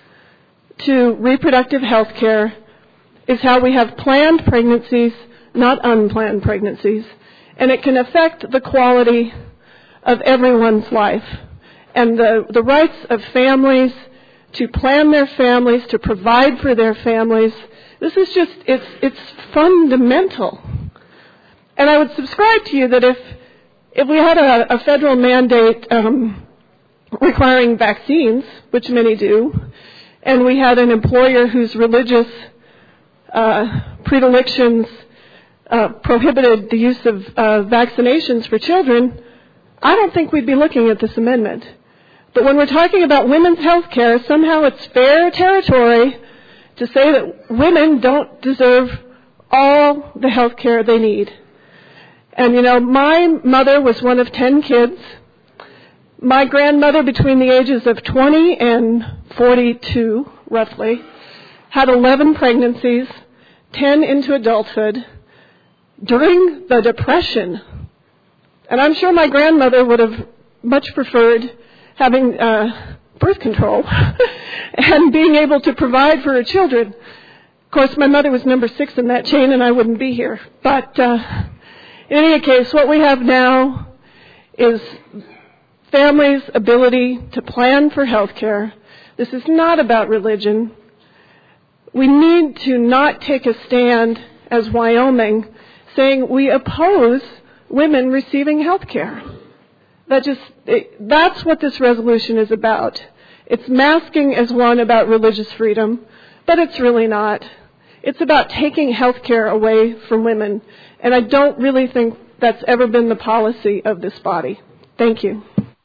to reproductive health care is how we have planned pregnancies, not unplanned pregnancies. And it can affect the quality of everyone's life. And the, the rights of families to plan their families, to provide for their families, this is just, it's, it's fundamental. And I would subscribe to you that if If we had a, a federal mandate um, requiring vaccines, which many do, and we had an employer whose religious uh, predilections uh, prohibited the use of uh, vaccinations for children, I don't think we'd be looking at this amendment. But when we're talking about women's health care, somehow it's fair territory to say that women don't deserve all the health care they need. And, you know, my mother was one of ten kids. My grandmother, between the ages of twenty and forty-two, roughly, had eleven pregnancies, ten into adulthood, during the Depression. And I'm sure my grandmother would have much preferred having uh, birth control and being able to provide for her children. Of course, my mother was number six in that chain, and I wouldn't be here. But Uh, in any case, what we have now is families' ability to plan for health care. This is not about religion. We need to not take a stand as Wyoming saying we oppose women receiving health care. That just, it, that's what this resolution is about. It's masking as one about religious freedom, but it's really not. It's about taking health care away from women, and I don't really think that's ever been the policy of this body. Thank you.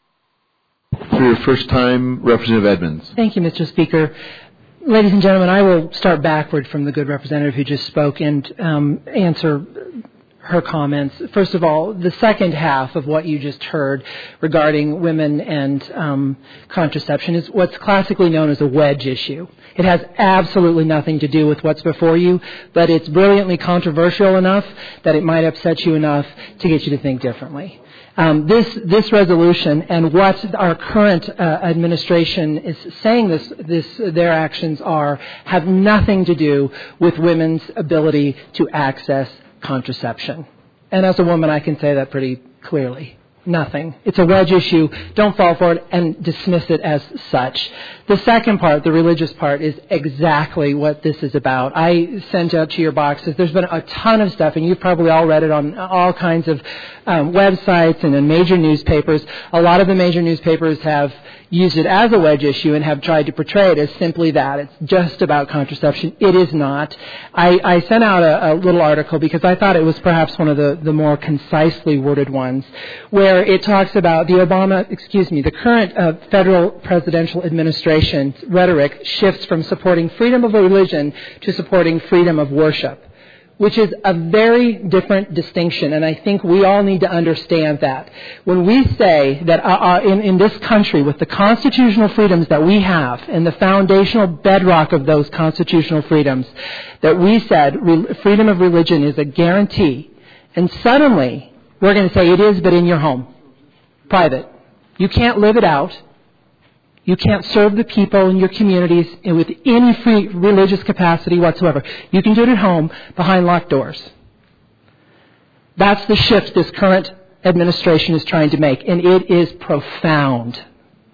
For your first time, Representative Edmonds. Thank you, Mister Speaker. Ladies and gentlemen, I will start backward from the good representative who just spoke and um, answer her comments. First of all, the second half of what you just heard regarding women and um, contraception is what's classically known as a wedge issue. It has absolutely nothing to do with what's before you, but it's brilliantly controversial enough that it might upset you enough to get you to think differently. Um, this this resolution and what our current uh, administration is saying this this their actions are have nothing to do with women's ability to access contraception. And as a woman, I can say that pretty clearly. Nothing. It's a wedge issue. Don't fall for it and dismiss it as such. The second part, the religious part, is exactly what this is about. I sent out to your boxes. There's been a ton of stuff, and you've probably all read it on all kinds of um, websites and in major newspapers. A lot of the major newspapers have used it as a wedge issue and have tried to portray it as simply that. It's just about contraception. It is not. I, I sent out a, a little article because I thought it was perhaps one of the, the more concisely worded ones, where it talks about the Obama, excuse me, the current uh, federal presidential administration's rhetoric shifts from supporting freedom of religion to supporting freedom of worship, which is a very different distinction, and I think we all need to understand that. When we say that uh, in, in this country, with the constitutional freedoms that we have and the foundational bedrock of those constitutional freedoms, that we said re- freedom of religion is a guarantee, and suddenly we're going to say it is, but in your home, private. You can't live it out. You can't serve the people in your communities with any free religious capacity whatsoever. You can do it at home behind locked doors. That's the shift this current administration is trying to make, and it is profound.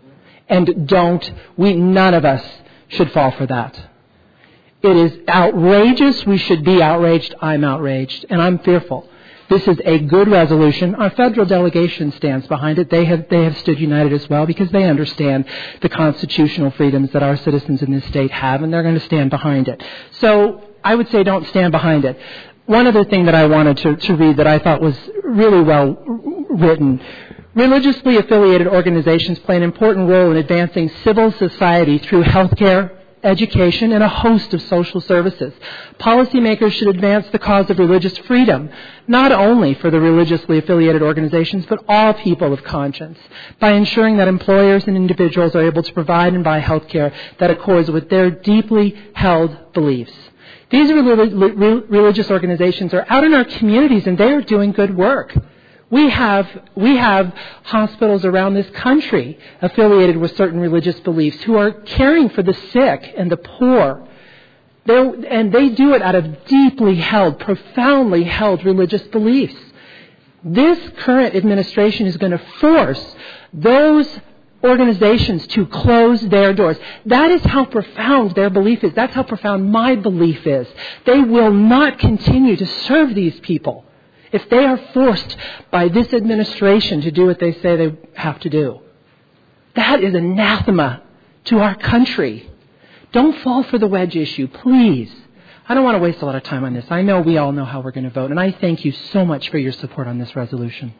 And don't, we, none of us should fall for that. It is outrageous. We should be outraged. I'm outraged, and I'm fearful. This is a good resolution. Our federal delegation stands behind it. They have they have stood united as well because they understand the constitutional freedoms that our citizens in this state have, and they're going to stand behind it. So I would say don't stand behind it. One other thing that I wanted to, to read that I thought was really well written. Religiously affiliated organizations play an important role in advancing civil society through healthcare, education, and a host of social services. Policymakers should advance the cause of religious freedom, not only for the religiously affiliated organizations, but all people of conscience, by ensuring that employers and individuals are able to provide and buy health care that accords with their deeply held beliefs. These religious organizations are out in our communities, and they are doing good work. We have we have hospitals around this country affiliated with certain religious beliefs who are caring for the sick and the poor. They're, and they do it out of deeply held, profoundly held religious beliefs. This current administration is going to force those organizations to close their doors. That is how profound their belief is. That's how profound my belief is. They will not continue to serve these people if they are forced by this administration to do what they say they have to do. That is anathema to our country. Don't fall for the wedge issue, please. I don't want to waste a lot of time on this. I know we all know how we're going to vote, and I thank you so much for your support on this resolution.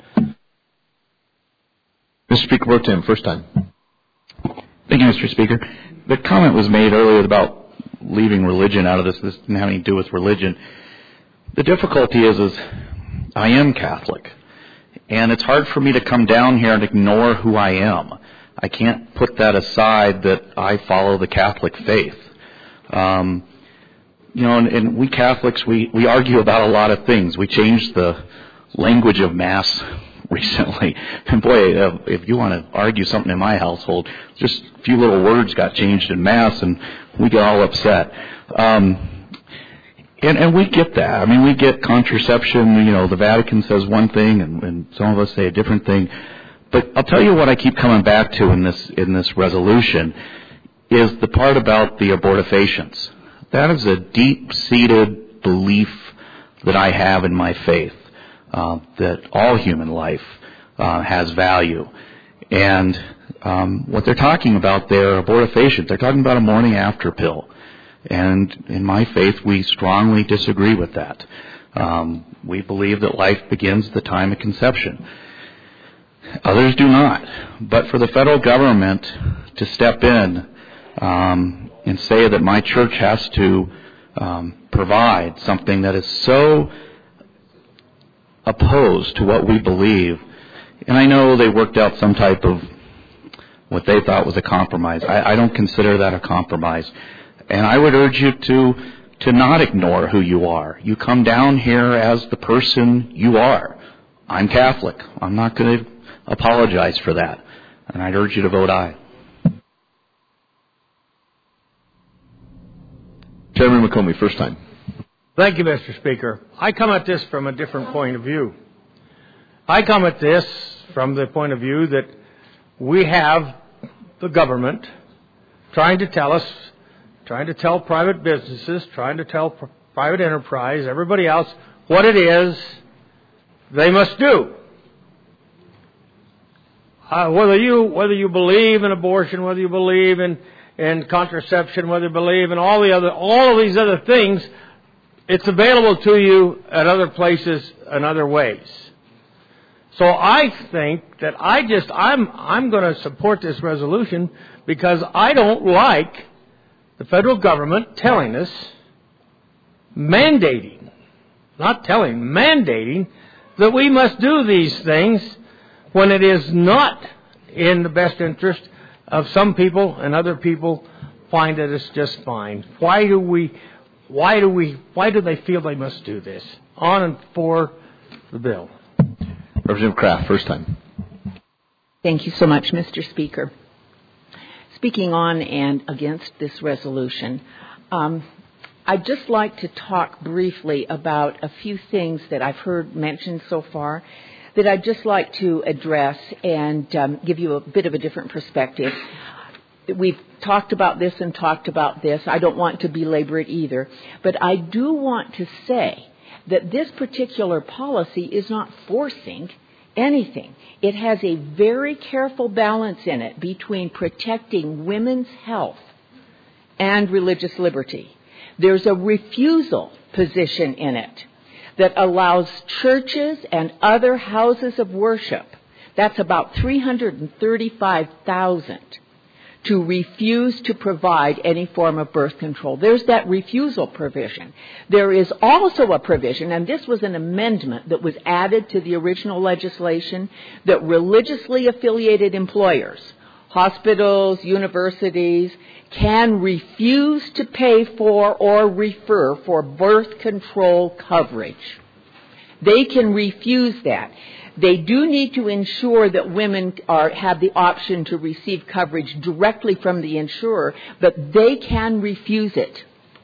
Mister Speaker Pro Tem, first time. Thank you, Mister Speaker. The comment was made earlier about leaving religion out of this. This didn't have anything to do with religion. The difficulty is, is I am Catholic, and it's hard for me to come down here and ignore who I am. I can't put that aside that I follow the Catholic faith. Um, you know, and, and we Catholics, we, we argue about a lot of things. We changed the language of Mass recently. And boy, uh, if you want to argue something in my household, just a few little words got changed in Mass, and we get all upset. Um, And, and we get that. I mean, we get contraception. You know, the Vatican says one thing, and, and some of us say a different thing. But I'll tell you what I keep coming back to in this in this resolution is the part about the abortifacients. That is a deep-seated belief that I have in my faith, uh, that all human life uh, has value. And um, what they're talking about there, abortifacient, they're talking about a morning after pill. And in my faith, we strongly disagree with that. Um, we believe that life begins at the time of conception. Others do not. But for the federal government to step in um, and say that my church has to um, provide something that is so opposed to what we believe, and I know they worked out some type of what they thought was a compromise. I, I don't consider that a compromise. And I would urge you to to not ignore who you are. You come down here as the person you are. I'm Catholic. I'm not going to apologize for that. And I'd urge you to vote aye. Chairman McComey, first time. Thank you, Mister Speaker. I come at this from a different point of view. I come at this from the point of view that we have the government trying to tell us, trying to tell private businesses, trying to tell pr- private enterprise, everybody else, what it is they must do. Uh, whether you whether you believe in abortion, whether you believe in, in contraception, whether you believe in all the other all of these other things, it's available to you at other places and other ways. So I think that I just I'm I'm going to support this resolution because I don't like the federal government telling us, mandating, not telling, mandating that we must do these things when it is not in the best interest of some people and other people find that it's just fine. Why do we, why do we, why do they feel they must do this? On and for the bill. Representative Kraft, first time. Thank you so much, Mister Speaker. Speaking on and against this resolution, um, I'd just like to talk briefly about a few things that I've heard mentioned so far that I'd just like to address and um, give you a bit of a different perspective. We've talked about this and talked about this. I don't want to belabor it either. But I do want to say that this particular policy is not forcing anything. It has a very careful balance in it between protecting women's health and religious liberty. There's a refusal position in it that allows churches and other houses of worship, that's about three hundred thirty-five thousand, to refuse to provide any form of birth control. There's that refusal provision. There is also a provision, and this was an amendment that was added to the original legislation, that religiously affiliated employers, hospitals, universities, can refuse to pay for or refer for birth control coverage. They can refuse that. They do need to ensure that women are, have the option to receive coverage directly from the insurer, but they can refuse it.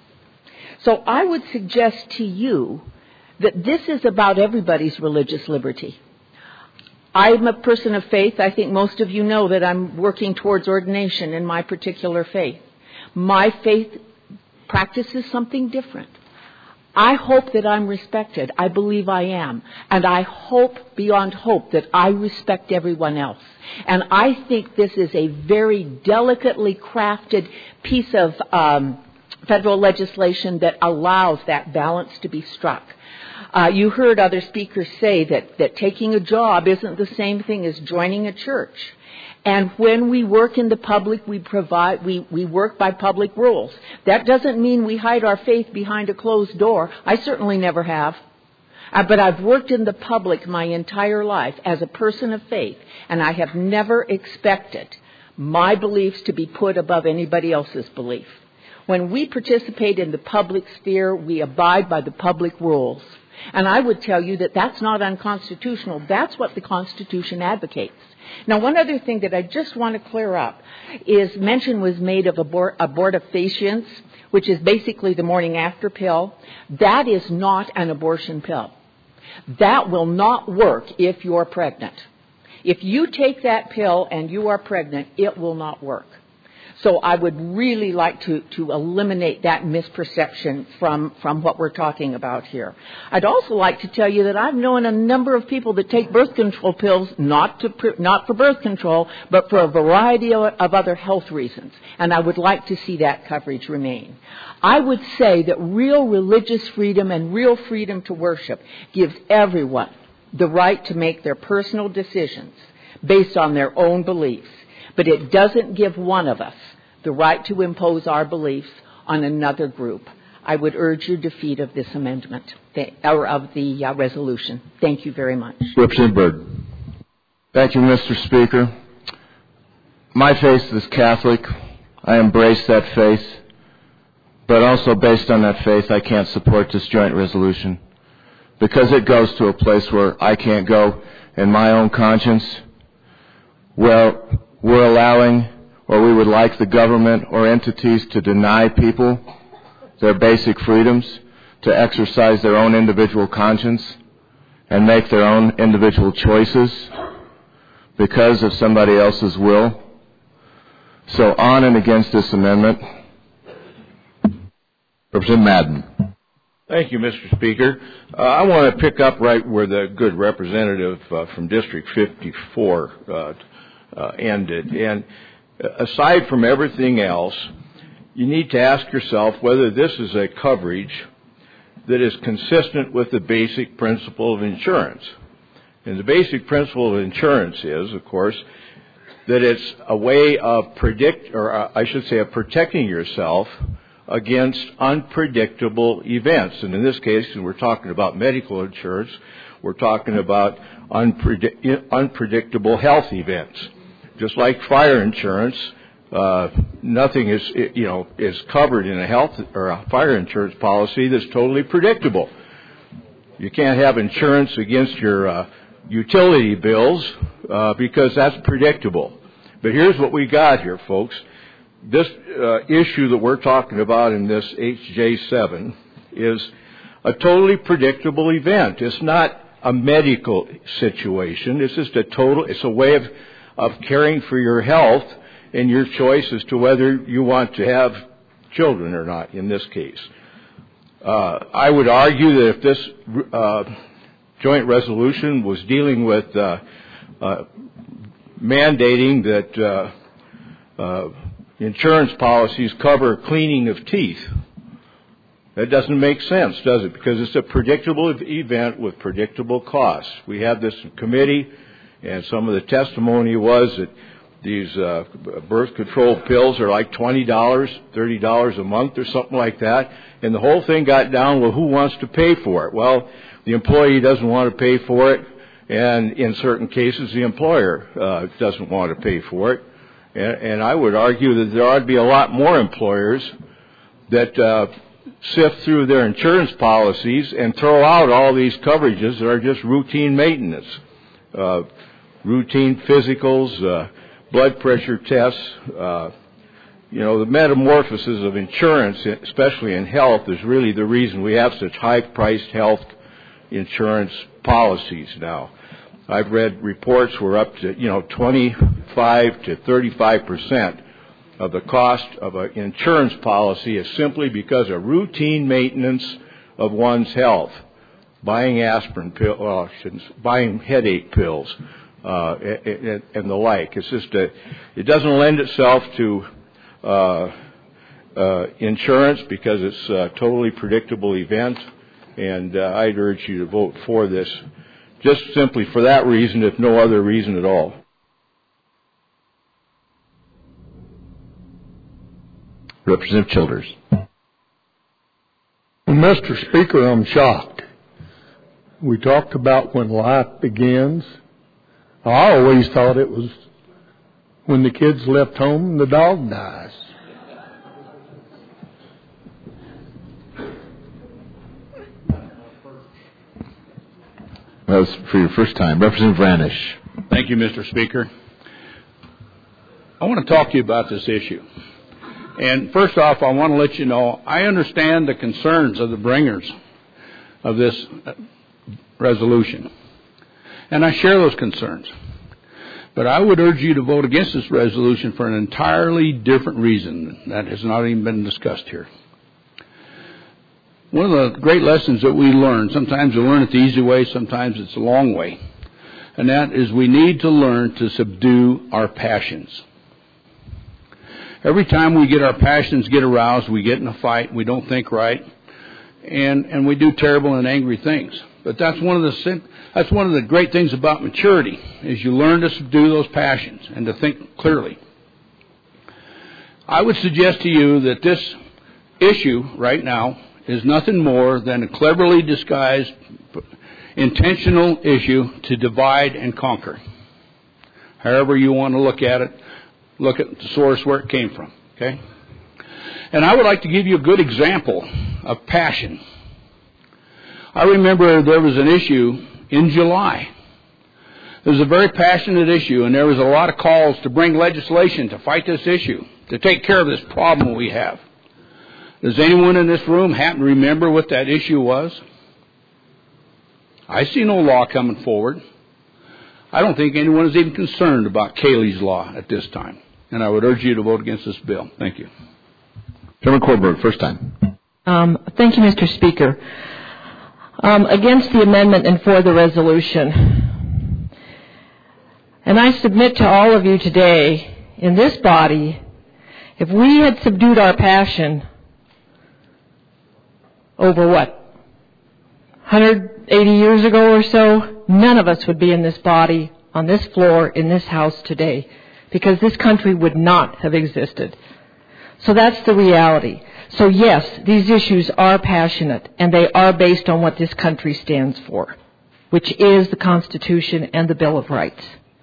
So I would suggest to you that this is about everybody's religious liberty. I'm a person of faith. I think most of you know that I'm working towards ordination in my particular faith. My faith practices something different. I hope that I'm respected. I believe I am. And I hope beyond hope that I respect everyone else. And I think this is a very delicately crafted piece of um, federal legislation that allows that balance to be struck. Uh, you heard other speakers say that, that taking a job isn't the same thing as joining a church. And when we work in the public, we provide, we, we work by public rules. That doesn't mean we hide our faith behind a closed door. I certainly never have. Uh, but I've worked in the public my entire life as a person of faith, and I have never expected my beliefs to be put above anybody else's belief. When we participate in the public sphere, we abide by the public rules. And I would tell you that that's not unconstitutional. That's what the Constitution advocates. Now, one other thing that I just want to clear up is mention was made of abort- abortifacients, which is basically the morning after pill. That is not an abortion pill. That will not work if you're pregnant. If you take that pill and you are pregnant, it will not work. So I would really like to, to eliminate that misperception from, from what we're talking about here. I'd also like to tell you that I've known a number of people that take birth control pills not to, not for birth control, but for a variety of, of other health reasons. And I would like to see that coverage remain. I would say that real religious freedom and real freedom to worship gives everyone the right to make their personal decisions based on their own beliefs. But it doesn't give one of us the right to impose our beliefs on another group. I would urge your defeat of this amendment, or of the uh, resolution. Thank you very much. Representative Byrd. Thank you, Mister Speaker. My faith is Catholic. I embrace that faith. But also based on that faith, I can't support this joint resolution because it goes to a place where I can't go in my own conscience. Well, we're allowing, or we would like the government or entities to deny people their basic freedoms to exercise their own individual conscience and make their own individual choices because of somebody else's will. So on and against this amendment. Representative Madden. Thank you, Mister Speaker. Uh, I want to pick up right where the good representative uh, from District fifty-four uh, uh, ended. And aside from everything else, you need to ask yourself whether this is a coverage that is consistent with the basic principle of insurance. And the basic principle of insurance is, of course, that it's a way of predict, or uh, I should say, of protecting yourself against unpredictable events. And in this case, when we're talking about medical insurance, we're talking about unpredict- unpredictable health events. Just like fire insurance, uh, nothing is, you know, is covered in a health or a fire insurance policy that's totally predictable. You can't have insurance against your uh, utility bills uh, because that's predictable. But here's what we got here, folks. This uh, issue that we're talking about in this H J seven is a totally predictable event. It's not a medical situation. It's just a total, it's a way of, of caring for your health and your choice as to whether you want to have children or not in this case. Uh, I would argue that if this uh, joint resolution was dealing with uh, uh, mandating that uh, uh, insurance policies cover cleaning of teeth, that doesn't make sense, does it? Because it's a predictable event with predictable costs. We have this in committee, and some of the testimony was that these uh, birth control pills are like twenty dollars, thirty dollars a month or something like that. And the whole thing got down, well, who wants to pay for it? Well, the employee doesn't want to pay for it, and in certain cases, the employer uh, doesn't want to pay for it. And, and I would argue that there ought to be a lot more employers that uh, sift through their insurance policies and throw out all these coverages that are just routine maintenance, uh, routine physicals, uh, blood pressure tests. Uh, you know, the metamorphosis of insurance, especially in health, is really the reason we have such high-priced health insurance policies now. I've read reports where up to, you know, twenty-five to thirty-five percent of the cost of an insurance policy is simply because of routine maintenance of one's health. Buying aspirin pills, well, I shouldn't, buying headache pills, uh, and, and the like. It's just a, it doesn't lend itself to uh, uh, insurance because it's a totally predictable event, and uh, I'd urge you to vote for this. Just simply for that reason, if no other reason at all. Representative Childers. Mister Speaker, I'm shocked. We talked about when life begins. I always thought it was when the kids left home and the dog dies. That was for your first time. Representative Vranish. Thank you, Mister Speaker. I want to talk to you about this issue. And first off, I want to let you know, I understand the concerns of the bringers of this resolution. And I share those concerns. But I would urge you to vote against this resolution for an entirely different reason that has not even been discussed here. One of the great lessons that we learn, sometimes we learn it the easy way, sometimes it's the long way, and that is we need to learn to subdue our passions. Every time we get our passions get aroused, we get in a fight, we don't think right, and, and we do terrible and angry things. But that's one of the that's one of the great things about maturity, is you learn to subdue those passions and to think clearly. I would suggest to you that this issue right now is nothing more than a cleverly disguised, intentional issue to divide and conquer. However you want to look at it, look at the source where it came from, okay? And I would like to give you a good example of passion. I remember there was an issue in July. It was a very passionate issue, and there was a lot of calls to bring legislation to fight this issue, to take care of this problem we have. Does anyone in this room happen to remember what that issue was? I see no law coming forward. I don't think anyone is even concerned about Cayley's Law at this time. And I would urge you to vote against this bill. Thank you. Chairman Kornberg, first time. Um, thank you, Mister Speaker. Um, against the amendment and for the resolution. And I submit to all of you today, in this body, if we had subdued our passion over what, one hundred eighty years ago or so, none of us would be in this body, on this floor, in this house today, because this country would not have existed. So that's the reality. So yes, these issues are passionate, and they are based on what this country stands for, which is the Constitution and the Bill of Rights.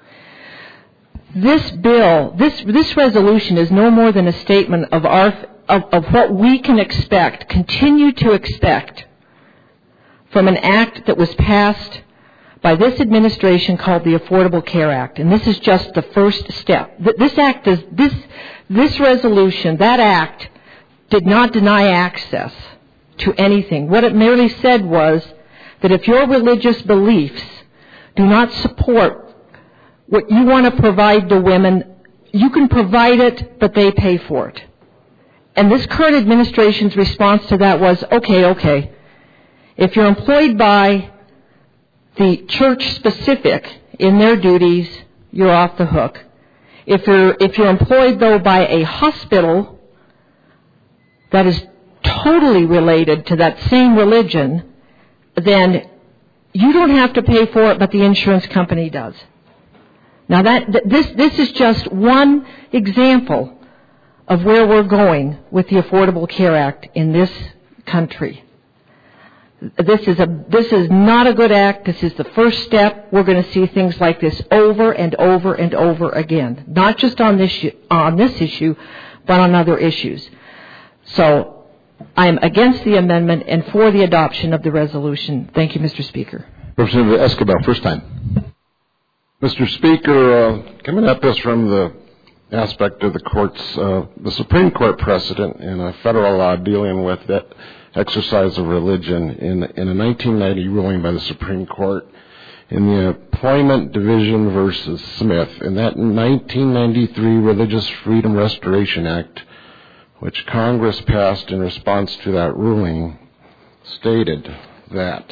This bill, this, this resolution is no more than a statement of our Of, of what we can expect, continue to expect, from an act that was passed by this administration called the Affordable Care Act. And this is just the first step. This act is, this, this resolution, that act, did not deny access to anything. What it merely said was that if your religious beliefs do not support what you want to provide to women, you can provide it, but they pay for it. And this current administration's response to that was, okay, okay, if you're employed by the church specific in their duties, you're off the hook. If you're, if you're employed, though, by a hospital that is totally related to that same religion, then you don't have to pay for it, but the insurance company does. Now, that this this is just one example of where we're going with the Affordable Care Act in this country. This is a this is not a good act. This is the first step. We're going to see things like this over and over and over again, not just on this on this issue, but on other issues. So I am against the amendment and for the adoption of the resolution. Thank you, Mister Speaker. Representative Escobar, first time. Mister Speaker, uh, coming at this from the aspect of the court's, uh, the Supreme Court precedent in a federal law dealing with that exercise of religion in, in a nineteen ninety ruling by the Supreme Court in the Employment Division versus Smith, in that nineteen ninety-three Religious Freedom Restoration Act, which Congress passed in response to that ruling, stated that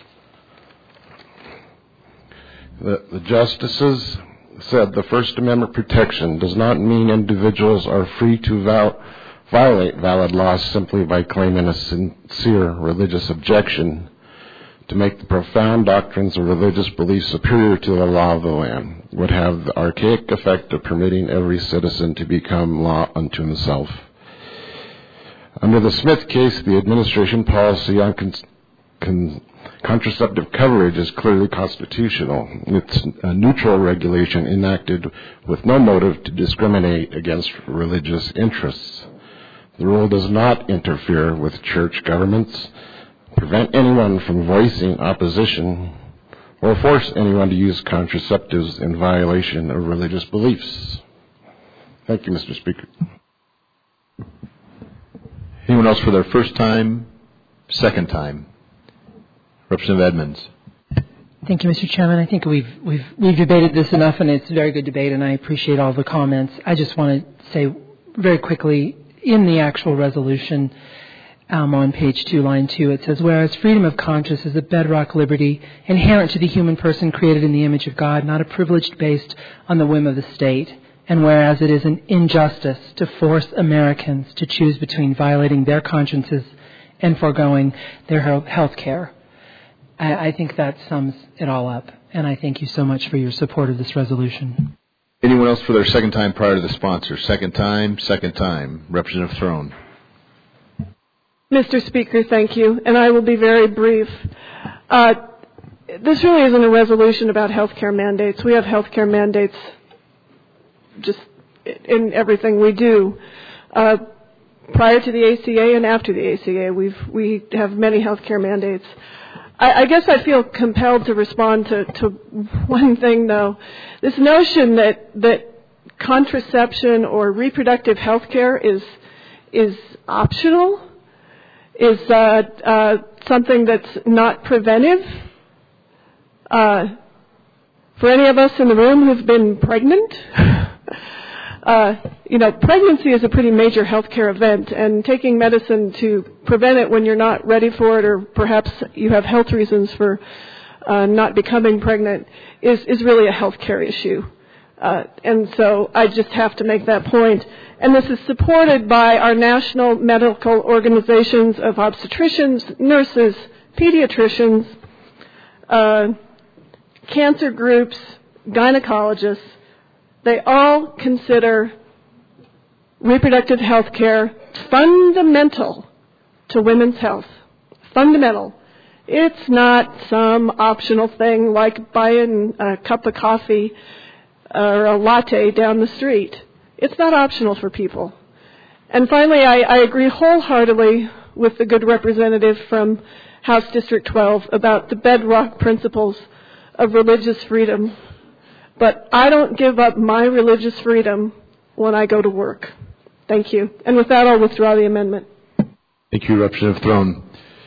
the, the justices said the First Amendment protection does not mean individuals are free to vow, violate valid laws simply by claiming a sincere religious objection to make the profound doctrines of religious belief superior to the law of the land, would have the archaic effect of permitting every citizen to become law unto himself. Under the Smith case, the administration policy on con- con- contraceptive coverage is clearly constitutional. It's a neutral regulation enacted with no motive to discriminate against religious interests. The rule does not interfere with church governments, prevent anyone from voicing opposition, or force anyone to use contraceptives in violation of religious beliefs. Thank you, Mister Speaker. Anyone else for their first time, second time? Representative Edmonds. Thank you, Mister Chairman. I think we've we've we've debated this enough, and it's a very good debate, and I appreciate all the comments. I just want to say very quickly, in the actual resolution, um, on page two, line two, it says, whereas freedom of conscience is a bedrock liberty inherent to the human person created in the image of God, not a privilege based on the whim of the state, and whereas it is an injustice to force Americans to choose between violating their consciences and foregoing their health care. I, I think that sums it all up, and I thank you so much for your support of this resolution. Anyone else for their second time prior to the sponsor? Second time, second time. Representative Throne. Mister Speaker, thank you, and I will be very brief. Uh, this really isn't a resolution about health care mandates. We have health care mandates just in everything we do. Uh, prior to the A C A and after the A C A, we've, we have many health care mandates. I, I guess I feel compelled to respond to, to one thing, though. This notion that, that contraception or reproductive health care is, is optional, is uh, uh, something that's not preventive. Uh, for any of us in the room who've been pregnant, uh, you know, pregnancy is a pretty major healthcare event, and taking medicine to prevent it when you're not ready for it, or perhaps you have health reasons for uh, not becoming pregnant, is, is really a healthcare issue. Uh, and so I just have to make that point. And this is supported by our national medical organizations of obstetricians, nurses, pediatricians, uh, cancer groups, gynecologists. They all consider reproductive health care fundamental to women's health. Fundamental. It's not some optional thing like buying a cup of coffee or a latte down the street. It's not optional for people. And finally, I, I agree wholeheartedly with the good representative from House District twelve about the bedrock principles of religious freedom. But I don't give up my religious freedom when I go to work. Thank you. And with that, I'll withdraw the amendment. Thank you, Representative Throne.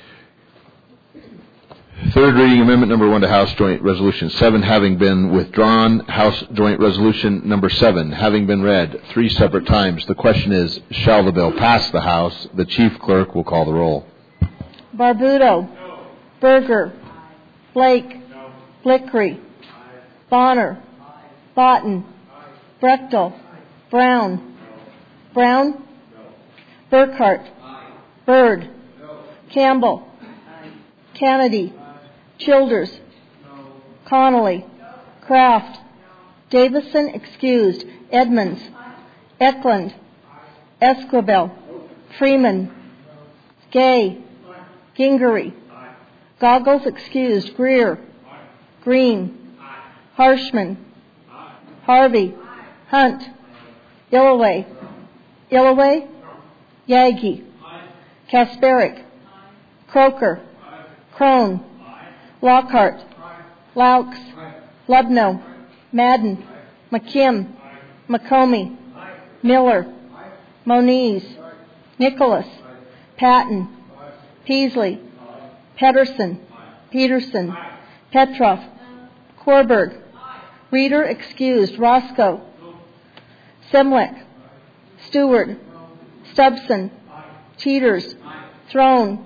Third reading amendment number one to House Joint Resolution seven having been withdrawn. House Joint Resolution number seven having been read three separate times. The question is, shall the bill pass the House? The Chief Clerk will call the roll. Barbuto. No. Berger. Blake. No. Blickery. Bonner. Botten. Brechtel. Brown. Brown. Burkhart. Byrd. Campbell. Kennedy. Childers. Connolly. Kraft. Davison excused. Edmonds. Eklund. Esquivel. Freeman. Gay. Gingery. Goggles excused. Greer. Green. Harshman. Harvey. Hunt. Illaway. Illaway. Yagi. Kasparic. Croker. Crone. Lockhart. Laux. Lubno. Madden. McKim. McComey. Miller. Moniz. Nicholas. Patton. Peasley. Pedersen. Peterson. Petroff. Korberg. Reader excused. Roscoe. Semwick. Stewart. Stubson. Teeters. Throne.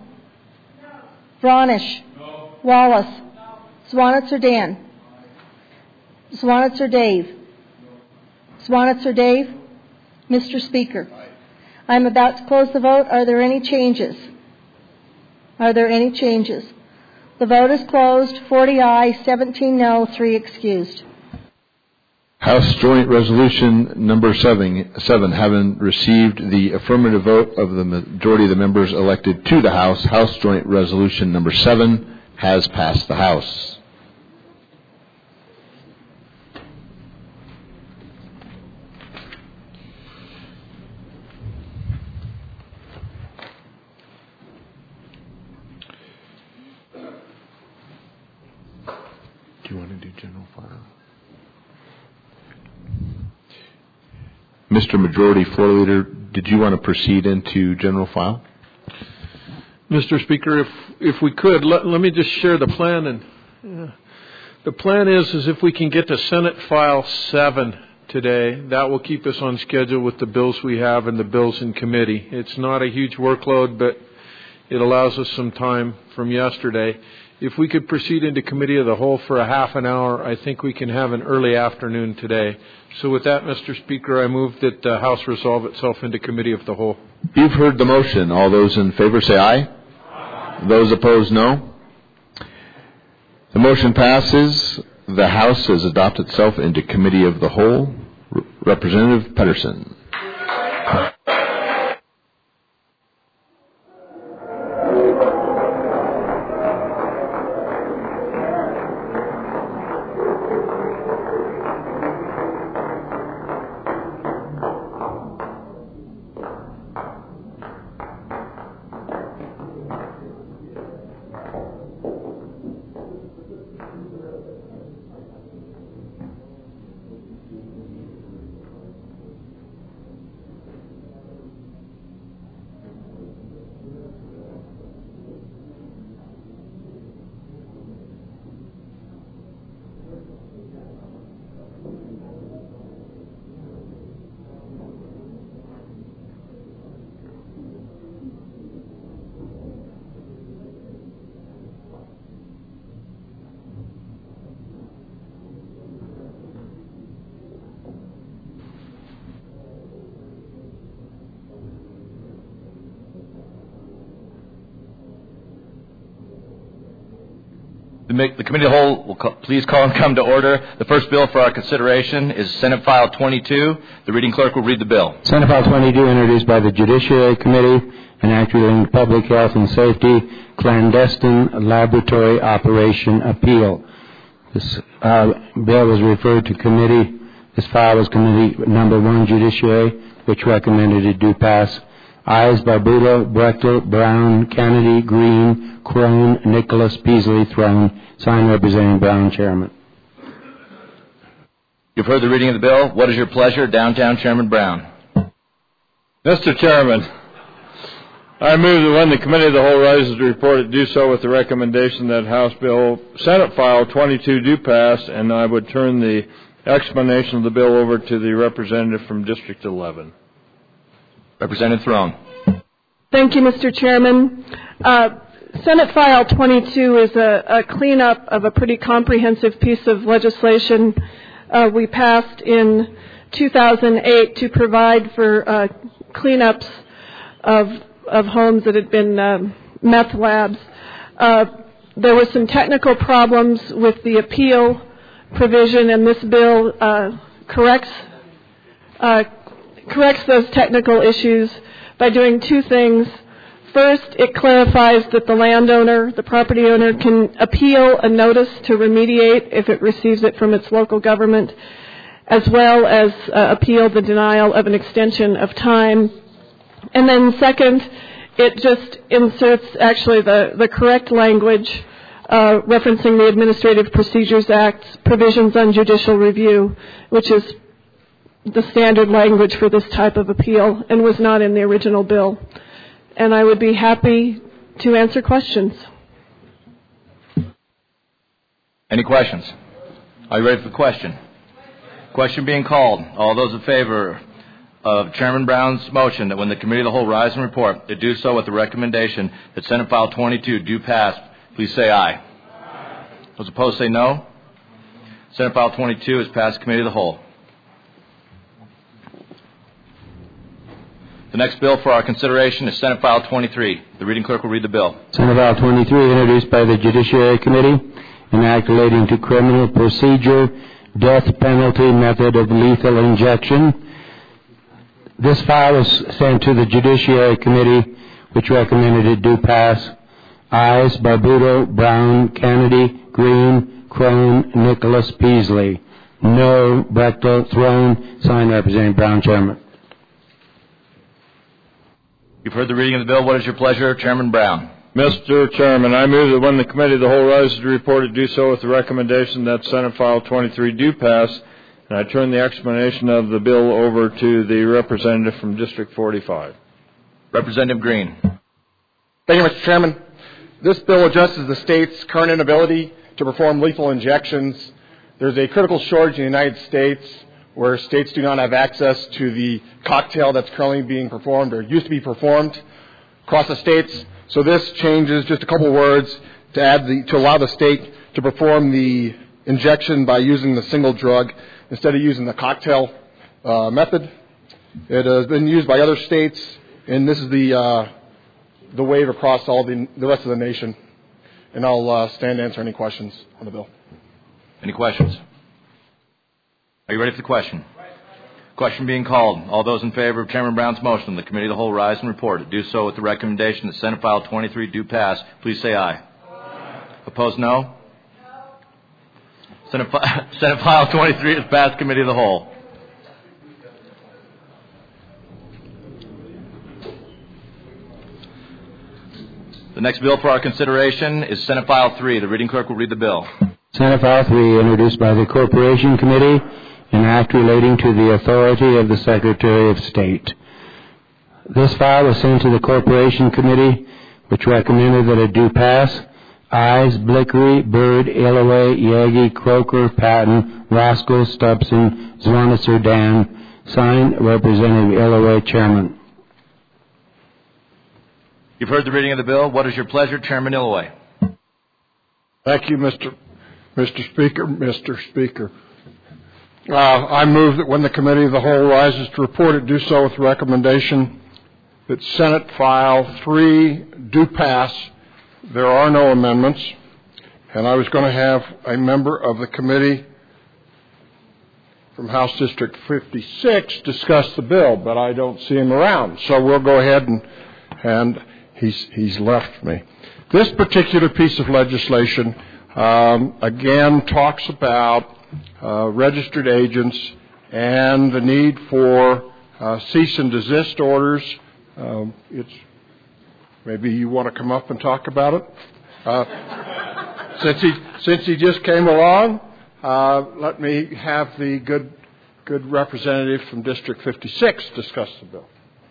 Bronish. Wallace. Swanitzer Dan. Swanitzer Dave. Swanitzer Dave. Mister Speaker, I am about to close the vote. Are there any changes? Are there any changes? The vote is closed. forty ayes, seventeen no, three excused. House Joint Resolution number seven, seven having received the affirmative vote of the majority of the members elected to the House, House Joint Resolution number seven has passed the House. Do you want to do general file? Mister Majority Floor Leader, did you want to proceed into general file? Mister Speaker, if if we could, let, let me just share the plan. And uh, The plan is, is if we can get to Senate File seven today, that will keep us on schedule with the bills we have and the bills in committee. It's not a huge workload, but it allows us some time from yesterday. If we could proceed into committee of the whole for a half an hour, I think we can have an early afternoon today. So with that, Mister Speaker, I move that the House resolve itself into committee of the whole. You've heard the motion. All those in favor say aye. Aye. Those opposed, no. The motion passes. The House has adopted itself into committee of the whole. R- Representative Pedersen. The committee of the whole will call, please call and come to order. The first bill for our consideration is Senate File twenty-two. The reading clerk will read the bill. Senate File twenty-two, introduced by the Judiciary Committee, an act relating to public health and safety, clandestine laboratory operation appeal. This uh, bill was referred to committee. This file was committee number one, Judiciary, which recommended it do pass. Ayes: Barbuto, Brechtel, Brown, Kennedy, Green, Crone, Nicholas, Peasley, Throne. Signed, Representing Brown, Chairman. You've heard the reading of the bill. What is your pleasure? Downtown Chairman Brown. Mister Chairman, I move that when the committee of the whole rises to report it, do so with the recommendation that House Bill Senate File twenty-two do pass, and I would turn the explanation of the bill over to the representative from District eleven. Representative Throne. Thank you, Mister Chairman. Uh, Senate File twenty-two is a, a cleanup of a pretty comprehensive piece of legislation uh, we passed in two thousand eight to provide for uh, cleanups of of homes that had been um, meth labs. Uh, there were some technical problems with the appeal provision, and this bill uh, corrects uh, corrects those technical issues by doing two things. First, it clarifies that the landowner, the property owner, can appeal a notice to remediate if it receives it from its local government, as well as uh, appeal the denial of an extension of time. And then second, it just inserts actually the, the correct language uh, referencing the Administrative Procedures Act provisions on judicial review, which is the standard language for this type of appeal and was not in the original bill. And I would be happy to answer questions. Any questions? Are you ready for the question? Question being called. All those in favor of Chairman Brown's motion that when the committee of the whole rise and report, they do so with the recommendation that Senate File twenty-two do pass, please say aye. Aye. Those opposed say no. Senate File twenty-two is passed committee of the whole. The next bill for our consideration is Senate File twenty-three. The reading clerk will read the bill. Senate File twenty-three, introduced by the Judiciary Committee, an act relating to criminal procedure, death penalty method of lethal injection. This file was sent to the Judiciary Committee, which recommended it do pass. Ayes: Barbuto, Brown, Kennedy, Green, Crone, Nicholas, Peasley. No: Brechtel, Throne. Signed, Representing Brown, Chairman. You've heard the reading of the bill. What is your pleasure, Chairman Brown? Mister Chairman, I move that when the committee of the whole rises to report it, do so with the recommendation that Senate File twenty-three do pass, and I turn the explanation of the bill over to the representative from District forty-five. Representative Green. Thank you, Mister Chairman. This bill addresses the state's current inability to perform lethal injections. There's a critical shortage in the United States where states do not have access to the cocktail that's currently being performed or used to be performed across the states. So this changes just a couple words to add the, to allow the state to perform the injection by using the single drug instead of using the cocktail uh, method. It has been used by other states, and this is the uh, the wave across all the, the rest of the nation. And I'll uh, stand to answer any questions on the bill. Any questions? Are you ready for the question? Question being called. All those in favor of Chairman Brown's motion, the Committee of the Whole rise and report. To do so with the recommendation that Senate File twenty-three do pass, please say aye. Aye. Opposed, no? No. Senate, fi- Senate File twenty-three is passed, Committee of the Whole. The next bill for our consideration is Senate File three. The reading clerk will read the bill. Senate File three, introduced by the Corporation Committee, an act relating to the authority of the Secretary of State. This file was sent to the Corporation Committee, which recommended that it do pass. Ayes, Blickery, Byrd, Illaway, Yagi, Croker, Patton, Roscoe, Stubson, Zwanesser, Dan. Signed, Representative Illaway, Chairman. You've heard the reading of the bill. What is your pleasure, Chairman Illaway? Thank you, Mister Mister Speaker. Mister Speaker. Uh, I move that when the Committee of the Whole rises to report, it do so with recommendation that Senate File three do pass. There are no amendments. And I was going to have a member of the committee from House District fifty-six discuss the bill, but I don't see him around. So we'll go ahead and, and he's, he's left me. This particular piece of legislation, um, again, talks about uh, registered agents and the need for uh, cease and desist orders. Um, it's maybe you want to come up and talk about it. Uh, since he since he just came along, uh, let me have the good good representative from District fifty-six discuss the bill.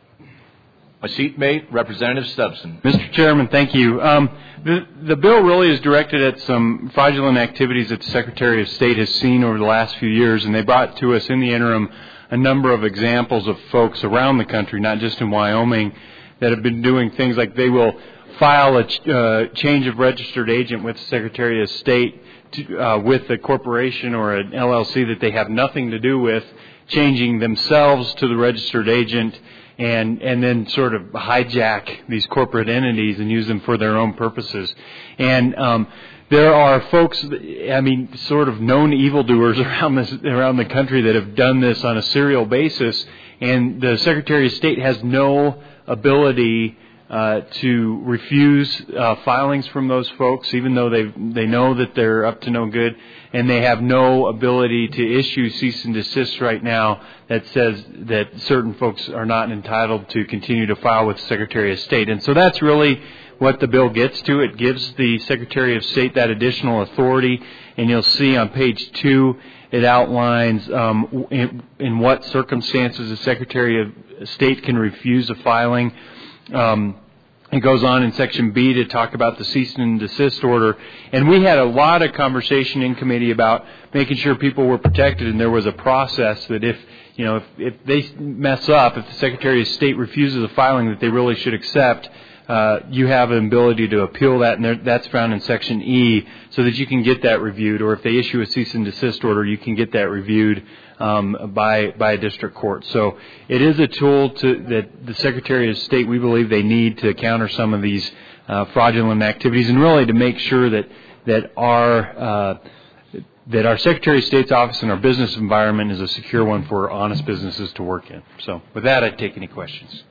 My seatmate, Representative Stubson. Mister Chairman, thank you. Um, the, the bill really is directed at some fraudulent activities that the Secretary of State has seen over the last few years, and they brought to us in the interim a number of examples of folks around the country, not just in Wyoming, that have been doing things like they will file a ch- uh, change of registered agent with the Secretary of State to, uh, with a corporation or an L L C that they have nothing to do with, changing themselves to the registered agent, and and then sort of hijack these corporate entities and use them for their own purposes. And um, there are folks, I mean, sort of known evildoers around this around the country that have done this on a serial basis, and the Secretary of State has no ability uh, to refuse uh, filings from those folks, even though they they know that they're up to no good, and they have no ability to issue cease and desist right now that says that certain folks are not entitled to continue to file with the Secretary of State. And so that's really what the bill gets to. It gives the Secretary of State that additional authority, and you'll see on page two it outlines um, in, in what circumstances the Secretary of State can refuse a filing. Um, It goes on in Section B to talk about the cease and desist order. And we had a lot of conversation in committee about making sure people were protected, and there was a process that if, you know, if, if they mess up, if the Secretary of State refuses a filing that they really should accept, uh, you have an ability to appeal that, and there, that's found in Section E, so that you can get that reviewed. Or if they issue a cease and desist order, you can get that reviewed Um, by by a district court. So it is a tool to, that the Secretary of State, we believe they need to counter some of these uh, fraudulent activities, and really to make sure that that our uh, that our Secretary of State's office and our business environment is a secure one for honest businesses to work in. So with that, I'd take any questions.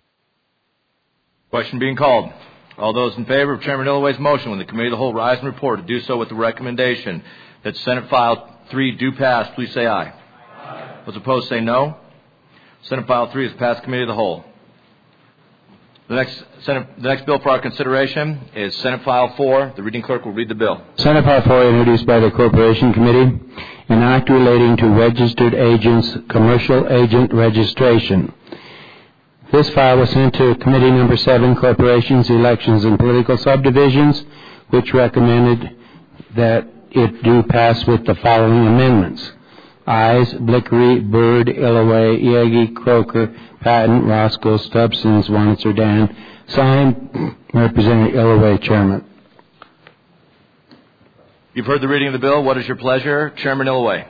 Question being called. All those in favor of Chairman Illaway's motion when the Committee of the Whole rise and report to do so with the recommendation that Senate File three do pass, please say aye. Those opposed say no. Senate File three is passed, Committee of the Whole. The next Senate, the next bill for our consideration is Senate File four. The reading clerk will read the bill. Senate File four, introduced by the Corporation Committee, an act relating to registered agents' commercial agent registration. This file was sent to Committee Number seven, Corporations, Elections, and Political Subdivisions, which recommended that it do pass with the following amendments. Ayes, Blickery, Byrd, Illaway, Yagi, Croker, Patton, Roscoe, Stubbs, Wanitzer, Dan. Signed, Representative Illaway, Chairman. You've heard the reading of the bill. What is your pleasure? Chairman Illaway.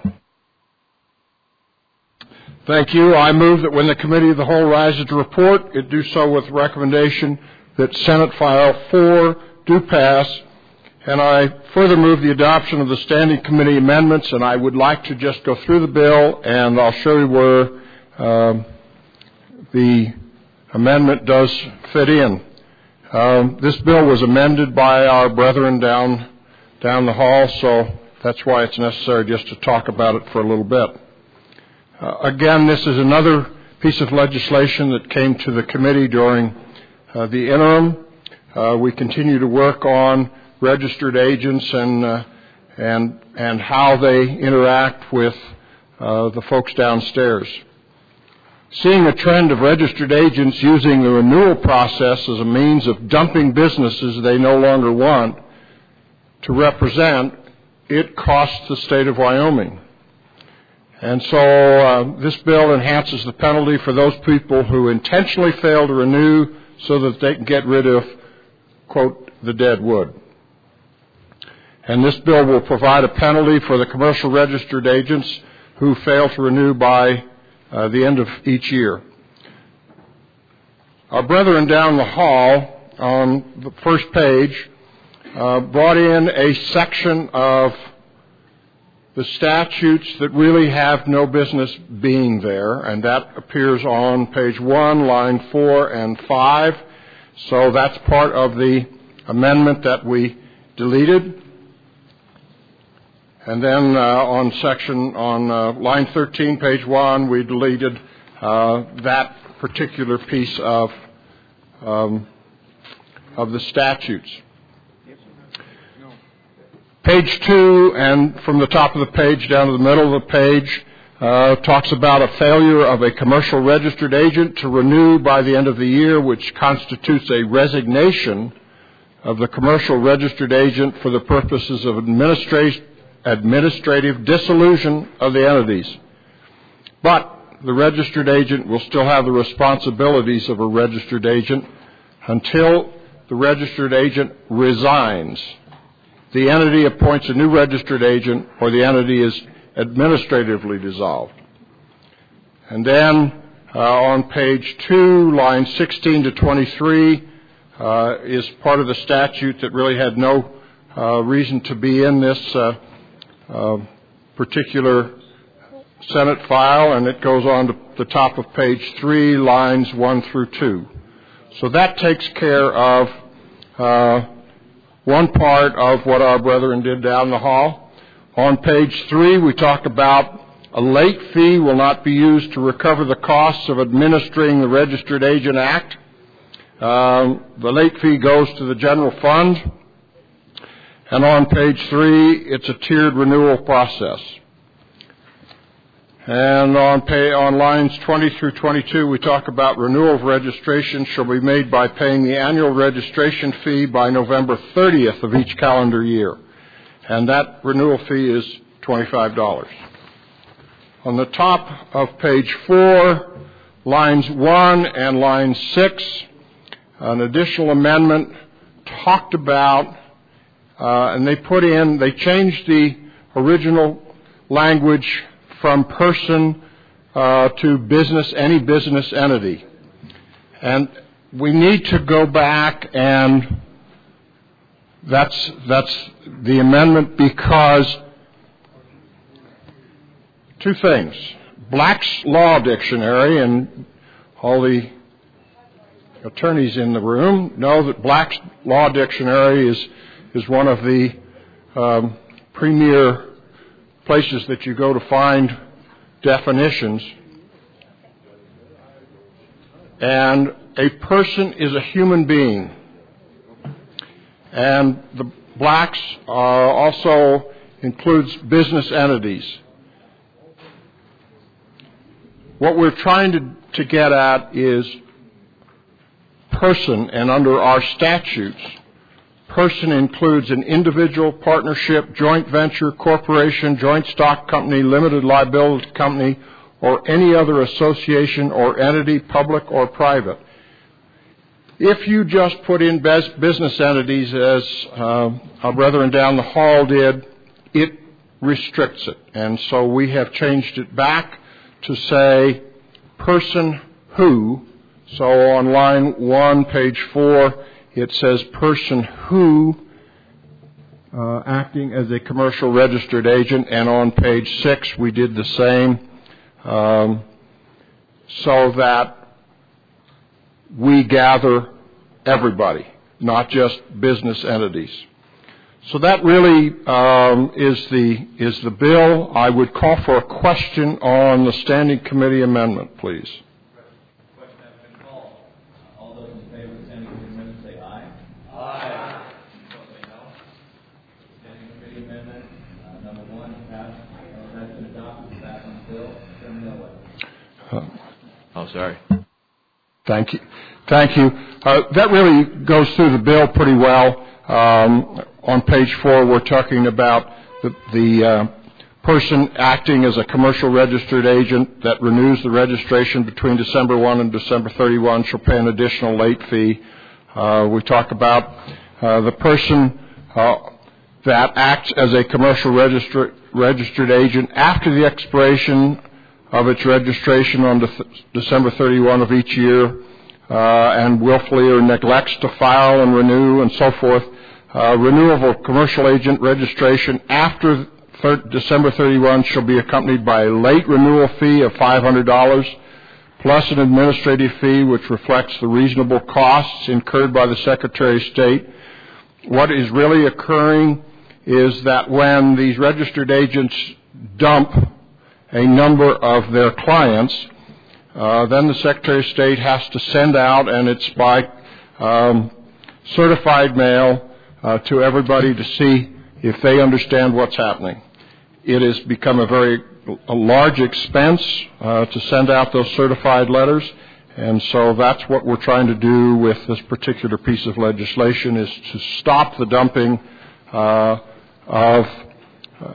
Thank you. I move that when the Committee of the Whole rises to report, it do so with recommendation that Senate File four do pass. And I further move the adoption of the Standing Committee amendments, and I would like to just go through the bill, and I'll show you where um, the amendment does fit in. Um, this bill was amended by our brethren down down the hall, so that's why it's necessary just to talk about it for a little bit. Uh, again, this is another piece of legislation that came to the committee during uh, the interim. Uh, we continue to work on registered agents and uh, and and how they interact with uh, the folks downstairs. Seeing a trend of registered agents using the renewal process as a means of dumping businesses they no longer want to represent, it costs the state of Wyoming. And so uh, this bill enhances the penalty for those people who intentionally fail to renew so that they can get rid of, quote, the dead wood. And this bill will provide a penalty for the commercial registered agents who fail to renew by uh, the end of each year. Our brethren down the hall on the first page uh, brought in a section of the statutes that really have no business being there, and that appears on page one, line four and five. So that's part of the amendment that we deleted. And then uh, on section, on uh, line thirteen, page one, we deleted uh, that particular piece of um, of the statutes. Page two, and from the top of the page down to the middle of the page, uh, talks about a failure of a commercial registered agent to renew by the end of the year, which constitutes a resignation of the commercial registered agent for the purposes of administra- administrative dissolution of the entities. But the registered agent will still have the responsibilities of a registered agent until the registered agent resigns. The entity appoints a new registered agent, or the entity is administratively dissolved. And then uh, on page two, lines sixteen to twenty-three, uh, is part of the statute that really had no uh, reason to be in this uh, uh, particular Senate file, and it goes on to the top of page three, lines one through two. So that takes care of uh, one part of what our brethren did down the hall. On page three, we talk about a late fee will not be used to recover the costs of administering the Registered Agent Act. Um, the late fee goes to the general fund. And on page three, it's a tiered renewal process. And on, pay, on lines twenty through twenty-two, we talk about renewal of registration shall be made by paying the annual registration fee by November thirtieth of each calendar year. And that renewal fee is twenty-five dollars. On the top of page four, lines one and line six, an additional amendment talked about, uh, and they put in, they changed the original language from person uh, to business, any business entity. And we need to go back, and that's that's the amendment, because two things. Black's Law Dictionary, and all the attorneys in the room know that Black's Law Dictionary is is one of the um, premier places that you go to find definitions. And a person is a human being. And the Blacks uh, also includes business entities. What we're trying to, to get at is person, and under our statutes, person includes an individual, partnership, joint venture, corporation, joint stock company, limited liability company, or any other association or entity, public or private. If you just put in business entities, as uh, our brethren down the hall did, it restricts it. And so we have changed it back to say person who. So on line one, page four, it says person who uh, acting as a commercial registered agent. And on page six, we did the same, um, so that we gather everybody, not just business entities. So that really um, is the is the bill. I would call for a question on the standing committee amendment, please. Question has been called. All those in favor of the standing committee amendment say aye. Aye. Opposed say no. Standing committee amendment uh, number one passed. Uh, that's been adopted. Back on the bill. Chairman Milway. Uh, Oh, sorry. Thank you. Thank you. Uh, that really goes through the bill pretty well. Um, on page four, we're talking about the, the uh, person acting as a commercial registered agent that renews the registration between December first and December thirty-first shall pay an additional late fee. Uh, we talk about uh, the person uh, that acts as a commercial registered registered agent after the expiration of its registration on de- December thirty-first of each year, uh, and willfully or neglects to file and renew and so forth. Uh, renewal of commercial agent registration after thir- December thirty-first shall be accompanied by a late renewal fee of five hundred dollars plus an administrative fee which reflects the reasonable costs incurred by the Secretary of State. What is really occurring is that when these registered agents dump a number of their clients, uh, then the Secretary of State has to send out, and it's by um, certified mail uh, to everybody to see if they understand what's happening. It has become a very a large expense uh, to send out those certified letters, and so that's what we're trying to do with this particular piece of legislation, is to stop the dumping uh, of uh,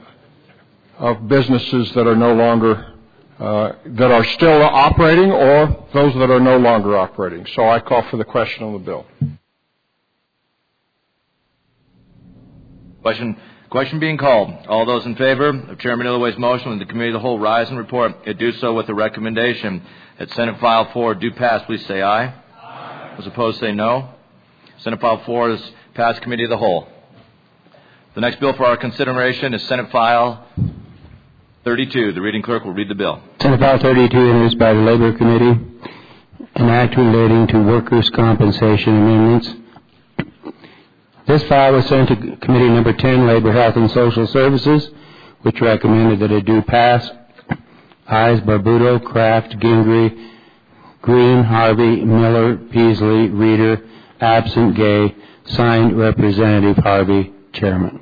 of businesses that are no longer, uh, that are still operating, or those that are no longer operating. So I call for the question on the bill. Question, question being called. All those in favor of Chairman Illoway's motion when the Committee of the Whole rise and report, it do so with the recommendation that Senate File four do pass, please say aye. Aye. Those opposed say no. Senate File four is passed, Committee of the Whole. The next bill for our consideration is Senate File thirty-two. The reading clerk will read the bill. Senate File thirty-two, introduced by the Labor Committee, an act relating to workers' compensation amendments. This file was sent to Committee Number ten, Labor, Health, and Social Services, which recommended that it do pass. Ayes Barbuto, Kraft, Gingrey, Green, Harvey, Miller, Peasley, Reeder, absent Gay. Signed, Representative Harvey, Chairman.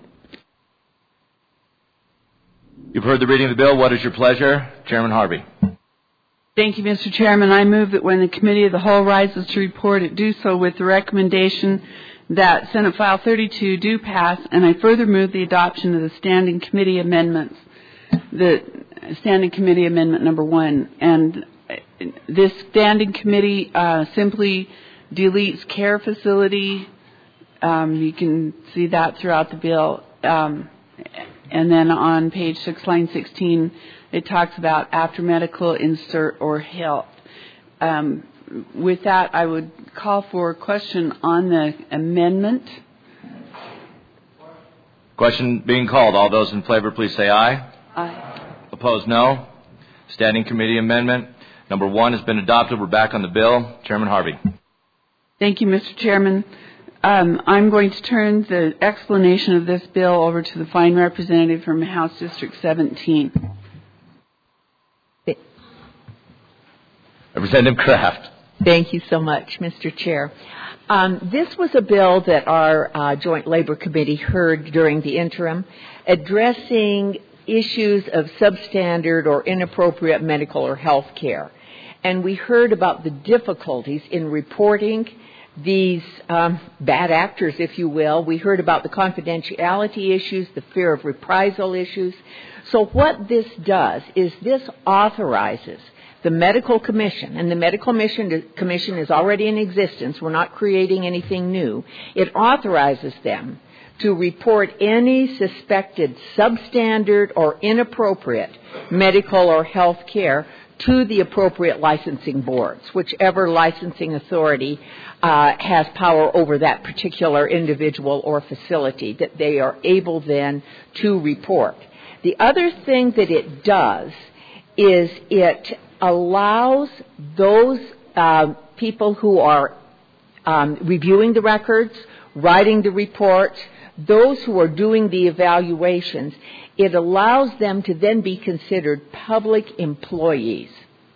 You've heard the reading of the bill. What is your pleasure? Chairman Harvey. Thank you, Mister Chairman. I move that when the Committee of the Whole rises to report, it do so with the recommendation that Senate File thirty-two do pass, and I further move the adoption of the Standing Committee amendments, the Standing Committee Amendment Number One. And this Standing Committee uh, simply deletes care facility. Um, you can see that throughout the bill. Um, and then on page six, line sixteen, it talks about after medical, insert, or health. Um, with that, I would call for a question on the amendment. Question being called. All those in favor, please say aye. Aye. Opposed, no. Standing Committee Amendment Number One has been adopted. We're back on the bill. Chairman Harvey. Thank you, Mister Chairman. Um, I'm going to turn the explanation of this bill over to the fine representative from House District seventeen. Representative Kraft. Thank you so much, Mister Chair. Um, this was a bill that our uh, Joint Labor Committee heard during the interim, addressing issues of substandard or inappropriate medical or health care. And we heard about the difficulties in reporting these um, bad actors, if you will. We heard about the confidentiality issues, the fear of reprisal issues. So what this does is this authorizes the Medical Commission, and the Medical Commission is already in existence. We're not creating anything new. It authorizes them to report any suspected substandard or inappropriate medical or health care to the appropriate licensing boards, whichever licensing authority uh, has power over that particular individual or facility, that they are able then to report. The other thing that it does is it allows those uh, people who are um, reviewing the records, writing the reports, those who are doing the evaluations, it allows them to then be considered public employees.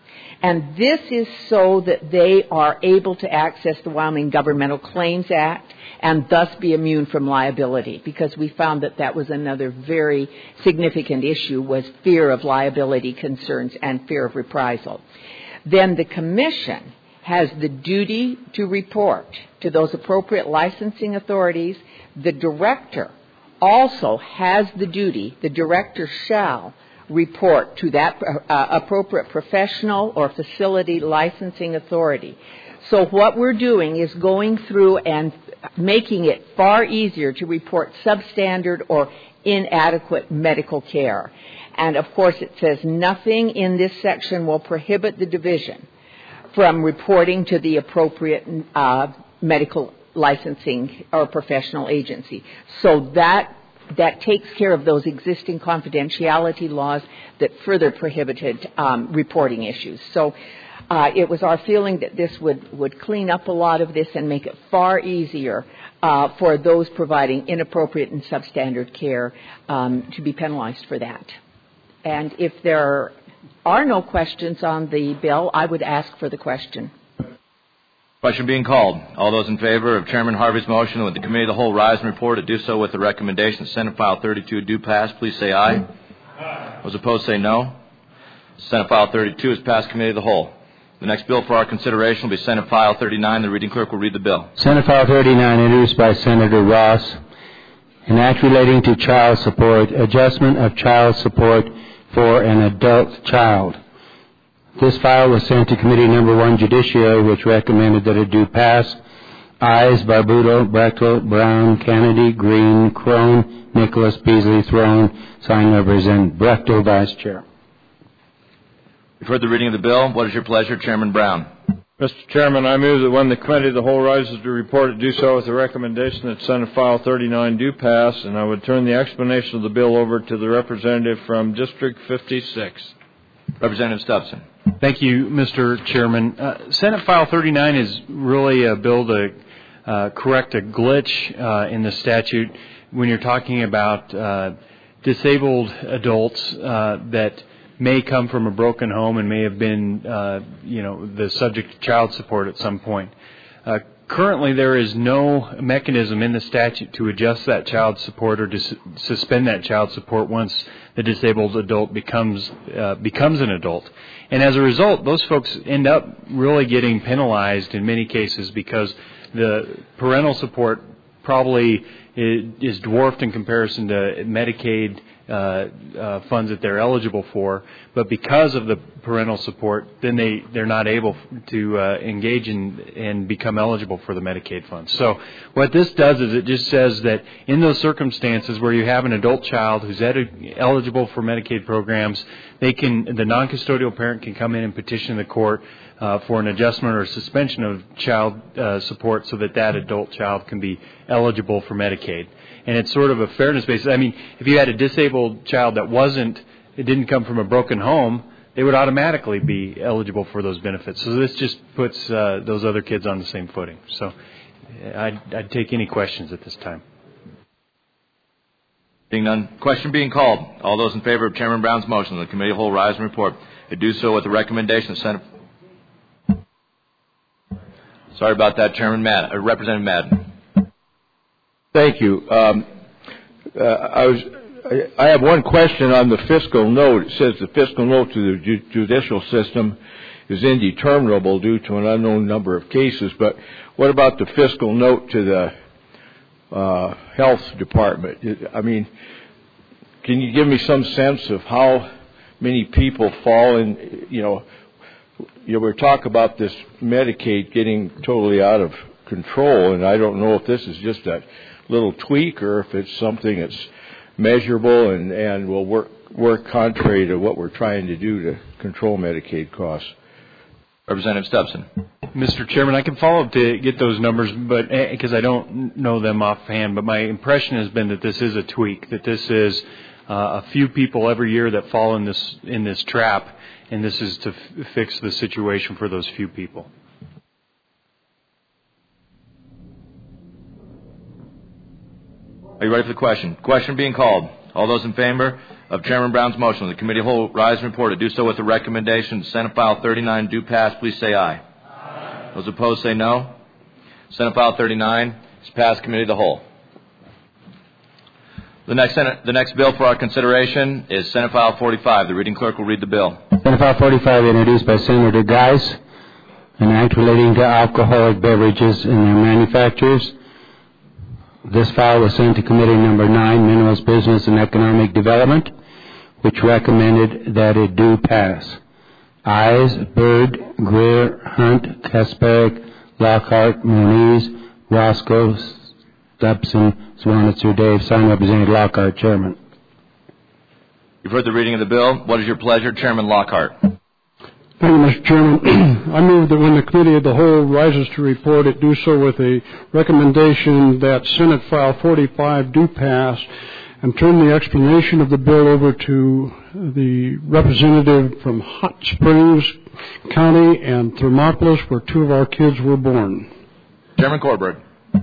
And this is so that they are able to access the Wyoming Governmental Claims Act and thus be immune from liability, because we found that that was another very significant issue, was fear of liability concerns and fear of reprisal. Then the Commission has the duty to report to those appropriate licensing authorities. The Director also has the duty, the Director shall report to that uh, appropriate professional or facility licensing authority. So what we're doing is going through and making it far easier to report substandard or inadequate medical care. And of course it says nothing in this section will prohibit the division from reporting to the appropriate uh, medical licensing or professional agency. So that That takes care of those existing confidentiality laws that further prohibited um, reporting issues. So uh, it was our feeling that this would, would clean up a lot of this and make it far easier uh, for those providing inappropriate and substandard care um, to be penalized for that. And if there are no questions on the bill, I would ask for the question. Question being called. All those in favor of Chairman Harvey's motion with the Committee of the Whole rise and report to do so with the recommendation that Senate File thirty-two do pass, please say aye. Aye. Those opposed say no. Senate File thirty-two is passed Committee of the Whole. The next bill for our consideration will be Senate File thirty-nine. The reading clerk will read the bill. Senate File thirty-nine, introduced by Senator Ross. An act relating to child support, adjustment of child support for an adult child. This file was sent to Committee Number One, Judiciary, which recommended that it do pass. Ayes: Barbuto, Brechtel, Brown, Kennedy, Green, Crone, Nicholas, Beasley, Throne. Signed, Representative Brechtel, Vice Chair. You've heard the reading of the bill. What is your pleasure, Chairman Brown? Mister Chairman, I move that when the Committee of the Whole rises to report, it do so with the recommendation that Senate File thirty-nine do pass, and I would turn the explanation of the bill over to the representative from District fifty-six. Representative Stubson. Thank you, Mister Chairman. Uh, Senate File thirty-nine is really a bill to uh, correct a glitch uh, in the statute when you're talking about uh, disabled adults uh, that may come from a broken home and may have been, uh, you know, the subject of child support at some point. Uh, currently, there is no mechanism in the statute to adjust that child support or to su- suspend that child support once the disabled adult becomes uh, becomes an adult. And as a result, those folks end up really getting penalized in many cases because the parental support probably is dwarfed in comparison to Medicaid uh, uh, funds that they're eligible for. But because of the parental support, then they, they're not able to uh, engage in and become eligible for the Medicaid funds. So what this does is it just says that in those circumstances where you have an adult child who's ed- eligible for Medicaid programs, they can, the non-custodial parent can come in and petition the court uh, for an adjustment or suspension of child uh, support so that that adult child can be eligible for Medicaid. And it's sort of a fairness basis. I mean, if you had a disabled child that wasn't, it didn't come from a broken home, they would automatically be eligible for those benefits. So this just puts uh, those other kids on the same footing. So I'd, I'd take any questions at this time. Being none, question being called. All those in favor of Chairman Brown's motion, the Committee of the Whole rise and report, to do so with the recommendation of Senate. Sorry about that, Chairman Madden, uh, Representative Madden. Thank you. Um, uh, I was. I have one question on the fiscal note. It says the fiscal note to the ju- judicial system, is indeterminable due to an unknown number of cases. But what about the fiscal note to the uh, health department? I mean, can you give me some sense of how many people fall in, you know, you know, we're talking about this Medicaid getting totally out of control, and I don't know if this is just a little tweak or if it's something that's measurable and, and will work, work contrary to what we're trying to do to control Medicaid costs. Representative Stubson. Mister Chairman, I can follow up to get those numbers, but because I don't know them offhand, but my impression has been that this is a tweak, that this is uh, a few people every year that fall in this in this trap, and this is to f- fix the situation for those few people. Are you ready for the question? Question being called. All those in favor of Chairman Brown's motion, the committee will rise and report to do so with the recommendation. Senate File thirty-nine do pass. Please say aye. Aye. Those opposed say no. Senate File thirty-nine is passed. Committee of the whole. The next Senate, the next bill for our consideration is Senate File forty-five. The reading clerk will read the bill. Senate File forty-five, introduced by Senator Geis, an act relating to alcoholic beverages and their manufacturers. This file was sent to Committee Number nine, Minerals, Business, and Economic Development, which recommended that it do pass. Ayes, Byrd, Greer, Hunt, Kasparic, Lockhart, Moniz, Roscoe, Stubson, Swanitzer, Dave. Signed, Representative Lockhart, Chairman. You've heard the reading of the bill. What is your pleasure, Chairman Lockhart? Thank you, Mister Chairman. I move that when the Committee of the Whole rises to report, it do so with a recommendation that Senate File forty-five do pass, and turn the explanation of the bill over to the representative from Hot Springs County and Thermopolis, where two of our kids were born. Chairman Corberg.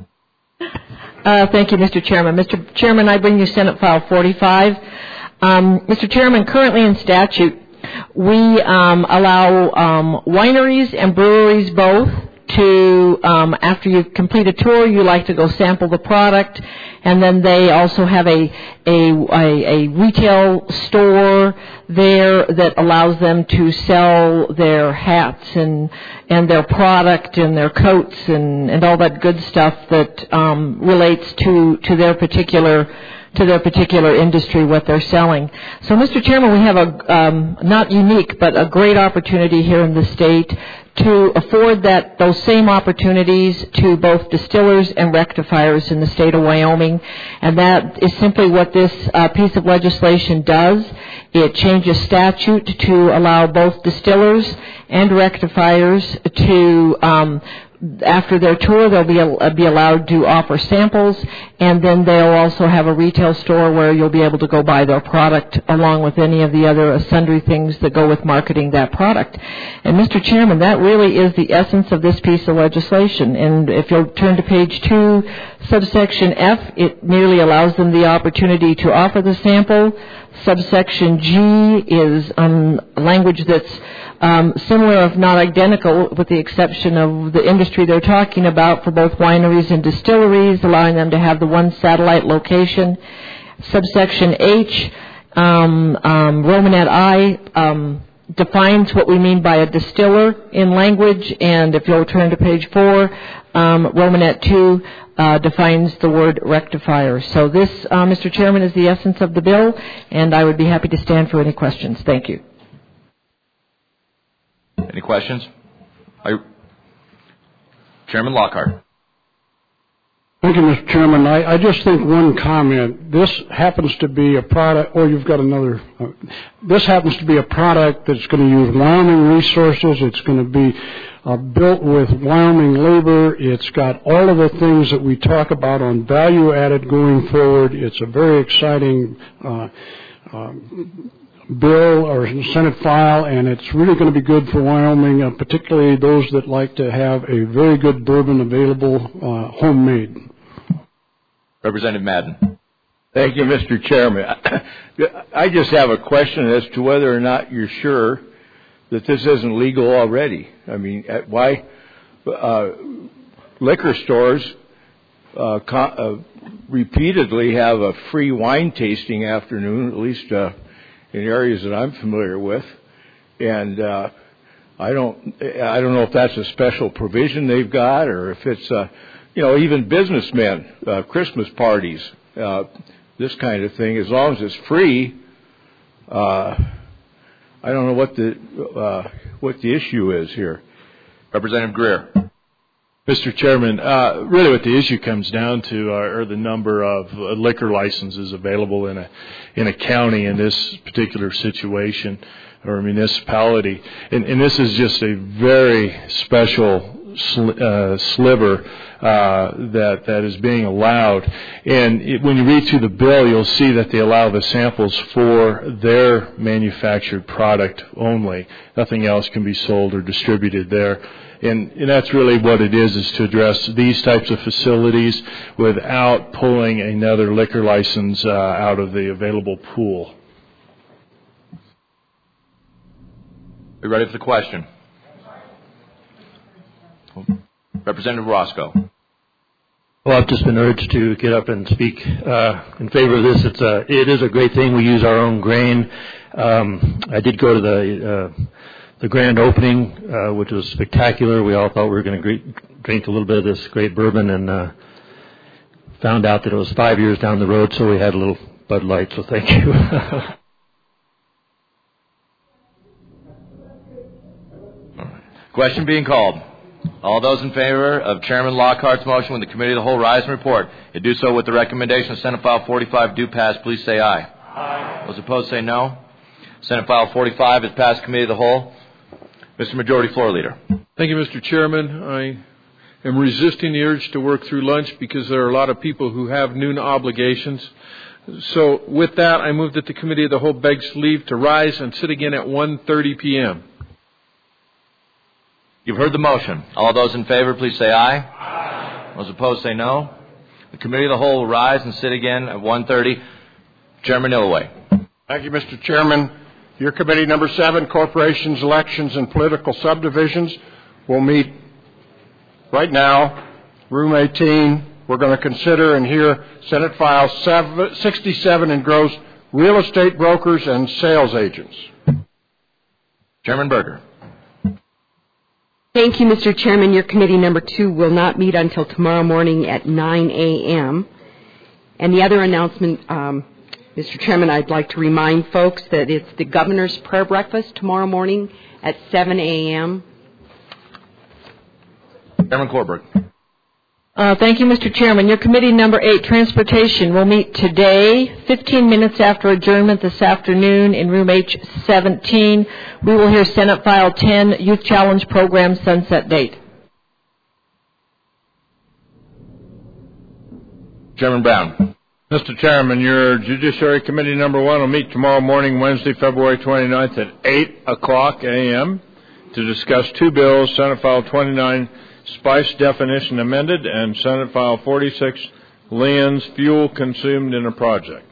Uh, thank you, Mister Chairman. Mister Chairman, I bring you Senate File forty-five. Um, Mister Chairman, currently in statute, we um, allow um, wineries and breweries both to, um, after you complete a tour, you like to go sample the product, and then they also have a a, a, a retail store there that allows them to sell their hats and and their product and their coats and, and all that good stuff that um, relates to, to their particular to their particular industry, what they're selling. So, Mister Chairman, we have a um, not unique, but a great opportunity here in the state to afford that those same opportunities to both distillers and rectifiers in the state of Wyoming, and that is simply what this uh, piece of legislation does. It changes statute to allow both distillers and rectifiers to um, after their tour, they'll be, uh, be allowed to offer samples, and then they'll also have a retail store where you'll be able to go buy their product along with any of the other sundry things that go with marketing that product. And, Mister Chairman, that really is the essence of this piece of legislation. And if you'll turn to page two, subsection F, it merely allows them the opportunity to offer the sample. Subsection G is um, language that's Um, similar, if not identical, with the exception of the industry they're talking about for both wineries and distilleries, allowing them to have the one satellite location. Subsection H, um, um, Romanet I, um, defines what we mean by a distiller in language, and if you'll turn to page four, um, Romanet two uh, defines the word rectifier. So this, uh, Mister Chairman, is the essence of the bill, and I would be happy to stand for any questions. Thank you. Any questions? You... Chairman Lockhart. Thank you, Mister Chairman. I, I just think one comment. This happens to be a product, oh, you've got another. Uh, this happens to be a product that's going to use Wyoming resources. It's going to be uh, built with Wyoming labor. It's got all of the things that we talk about on value added going forward. It's a very exciting uh, uh, bill or Senate file, and it's really going to be good for Wyoming, uh, particularly those that like to have a very good bourbon available uh, homemade. Representative Madden. Thank you, Mister Chairman. I just have a question as to whether or not you're sure that this isn't legal already. I mean, why uh, liquor stores uh, co- uh, repeatedly have a free wine tasting afternoon, at least uh, in areas that I'm familiar with, and uh, I don't, I don't know if that's a special provision they've got, or if it's, uh, you know, even businessmen, uh, Christmas parties, uh, this kind of thing. As long as it's free, uh, I don't know what the uh, what the issue is here. Representative Greer. Mister Chairman, uh, really what the issue comes down to are, are the number of uh, liquor licenses available in a in a county in this particular situation or municipality, and, and this is just a very special sl- uh, sliver uh, that that is being allowed. And it, when you read through the bill, you'll see that they allow the samples for their manufactured product only. Nothing else can be sold or distributed there. And, and that's really what it is, is to address these types of facilities without pulling another liquor license uh, out of the available pool. Are you ready for the question? Representative Roscoe. Well, I've just been urged to get up and speak uh, in favor of this. It's a, it is a great thing. We use our own grain. Um, I did go to the uh, the grand opening, uh, which was spectacular. We all thought we were going to drink a little bit of this great bourbon, and uh, found out that it was five years down the road, so we had a little Bud Light, so thank you. Question being called. All those in favor of Chairman Lockhart's motion when the Committee of the Whole rise and report, and do so with the recommendation of Senate File forty-five do pass, please say aye. Aye. Those opposed say no. Senate File forty-five is passed, Committee of the Whole. Mister Majority Floor Leader. Thank you, Mister Chairman. I am resisting the urge to work through lunch because there are a lot of people who have noon obligations. So with that, I move that the Committee of the Whole begs leave to rise and sit again at one thirty p.m. You've heard the motion. All those in favor, please say aye. Aye. Those opposed say no. The Committee of the Whole will rise and sit again at one thirty. Chairman Illoway. Thank you, Mister Chairman. Your committee number seven, Corporations, Elections, and Political Subdivisions, will meet right now, room eighteen. We're going to consider and hear Senate File sixty-seven, engrossed real estate brokers and sales agents. Chairman Berger. Thank you, Mister Chairman. Your committee number two will not meet until tomorrow morning at nine a.m. And the other announcement, um, Mister Chairman, I'd like to remind folks that it's the Governor's Prayer Breakfast tomorrow morning at seven a.m. Chairman Korberg. Uh, thank you, Mister Chairman. Your committee number eight, Transportation, will meet today, fifteen minutes after adjournment this afternoon in room H seventeen. We will hear Senate File ten, Youth Challenge Program sunset date. Chairman Brown. Mister Chairman, your Judiciary Committee number one will meet tomorrow morning, Wednesday, February twenty-ninth at eight o'clock a.m. to discuss two bills, Senate File twenty-nine, Spice Definition Amended, and Senate File forty-six, Liens, Fuel Consumed in a Project.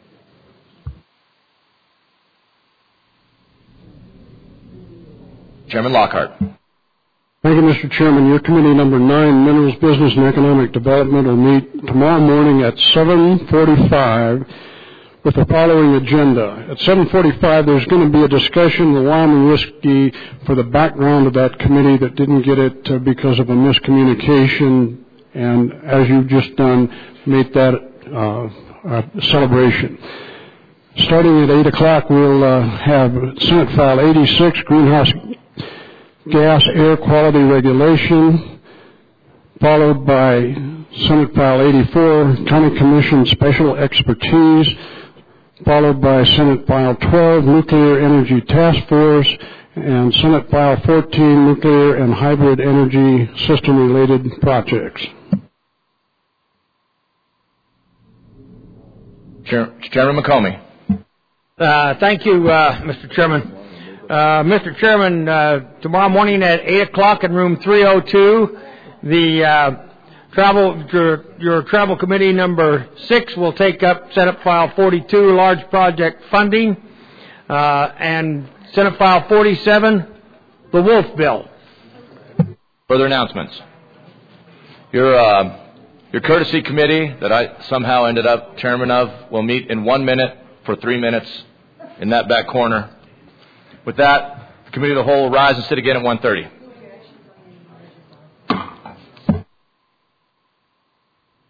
Chairman Lockhart. Thank you, Mister Chairman. Your committee number nine, Minerals Business and Economic Development, will meet tomorrow morning at seven forty-five with the following agenda. At seven forty-five, there's going to be a discussion of the Wyoming whiskey for the background of that committee that didn't get it uh, because of a miscommunication, and as you've just done, make that uh, a celebration. Starting at eight o'clock, we'll uh, have Senate File eighty-six, Greenhouse Gas Air Quality Regulation, followed by Senate File eighty-four, County Commission Special Expertise, followed by Senate File twelve, Nuclear Energy Task Force, and Senate File fourteen, Nuclear and Hybrid Energy System-Related Projects. Chair, Chairman McComey. Uh, thank you, uh, Mister Chairman. Uh, Mister Chairman, uh, tomorrow morning at eight o'clock in room three oh two, the uh, travel your, your travel committee number six will take up Senate File forty-two, large project funding, uh, and Senate File forty-seven, the Wolf Bill. Further announcements. Your uh, your courtesy committee that I somehow ended up chairman of will meet in one minute for three minutes in that back corner. With that, The Committee of the Whole will rise and sit again at one thirty.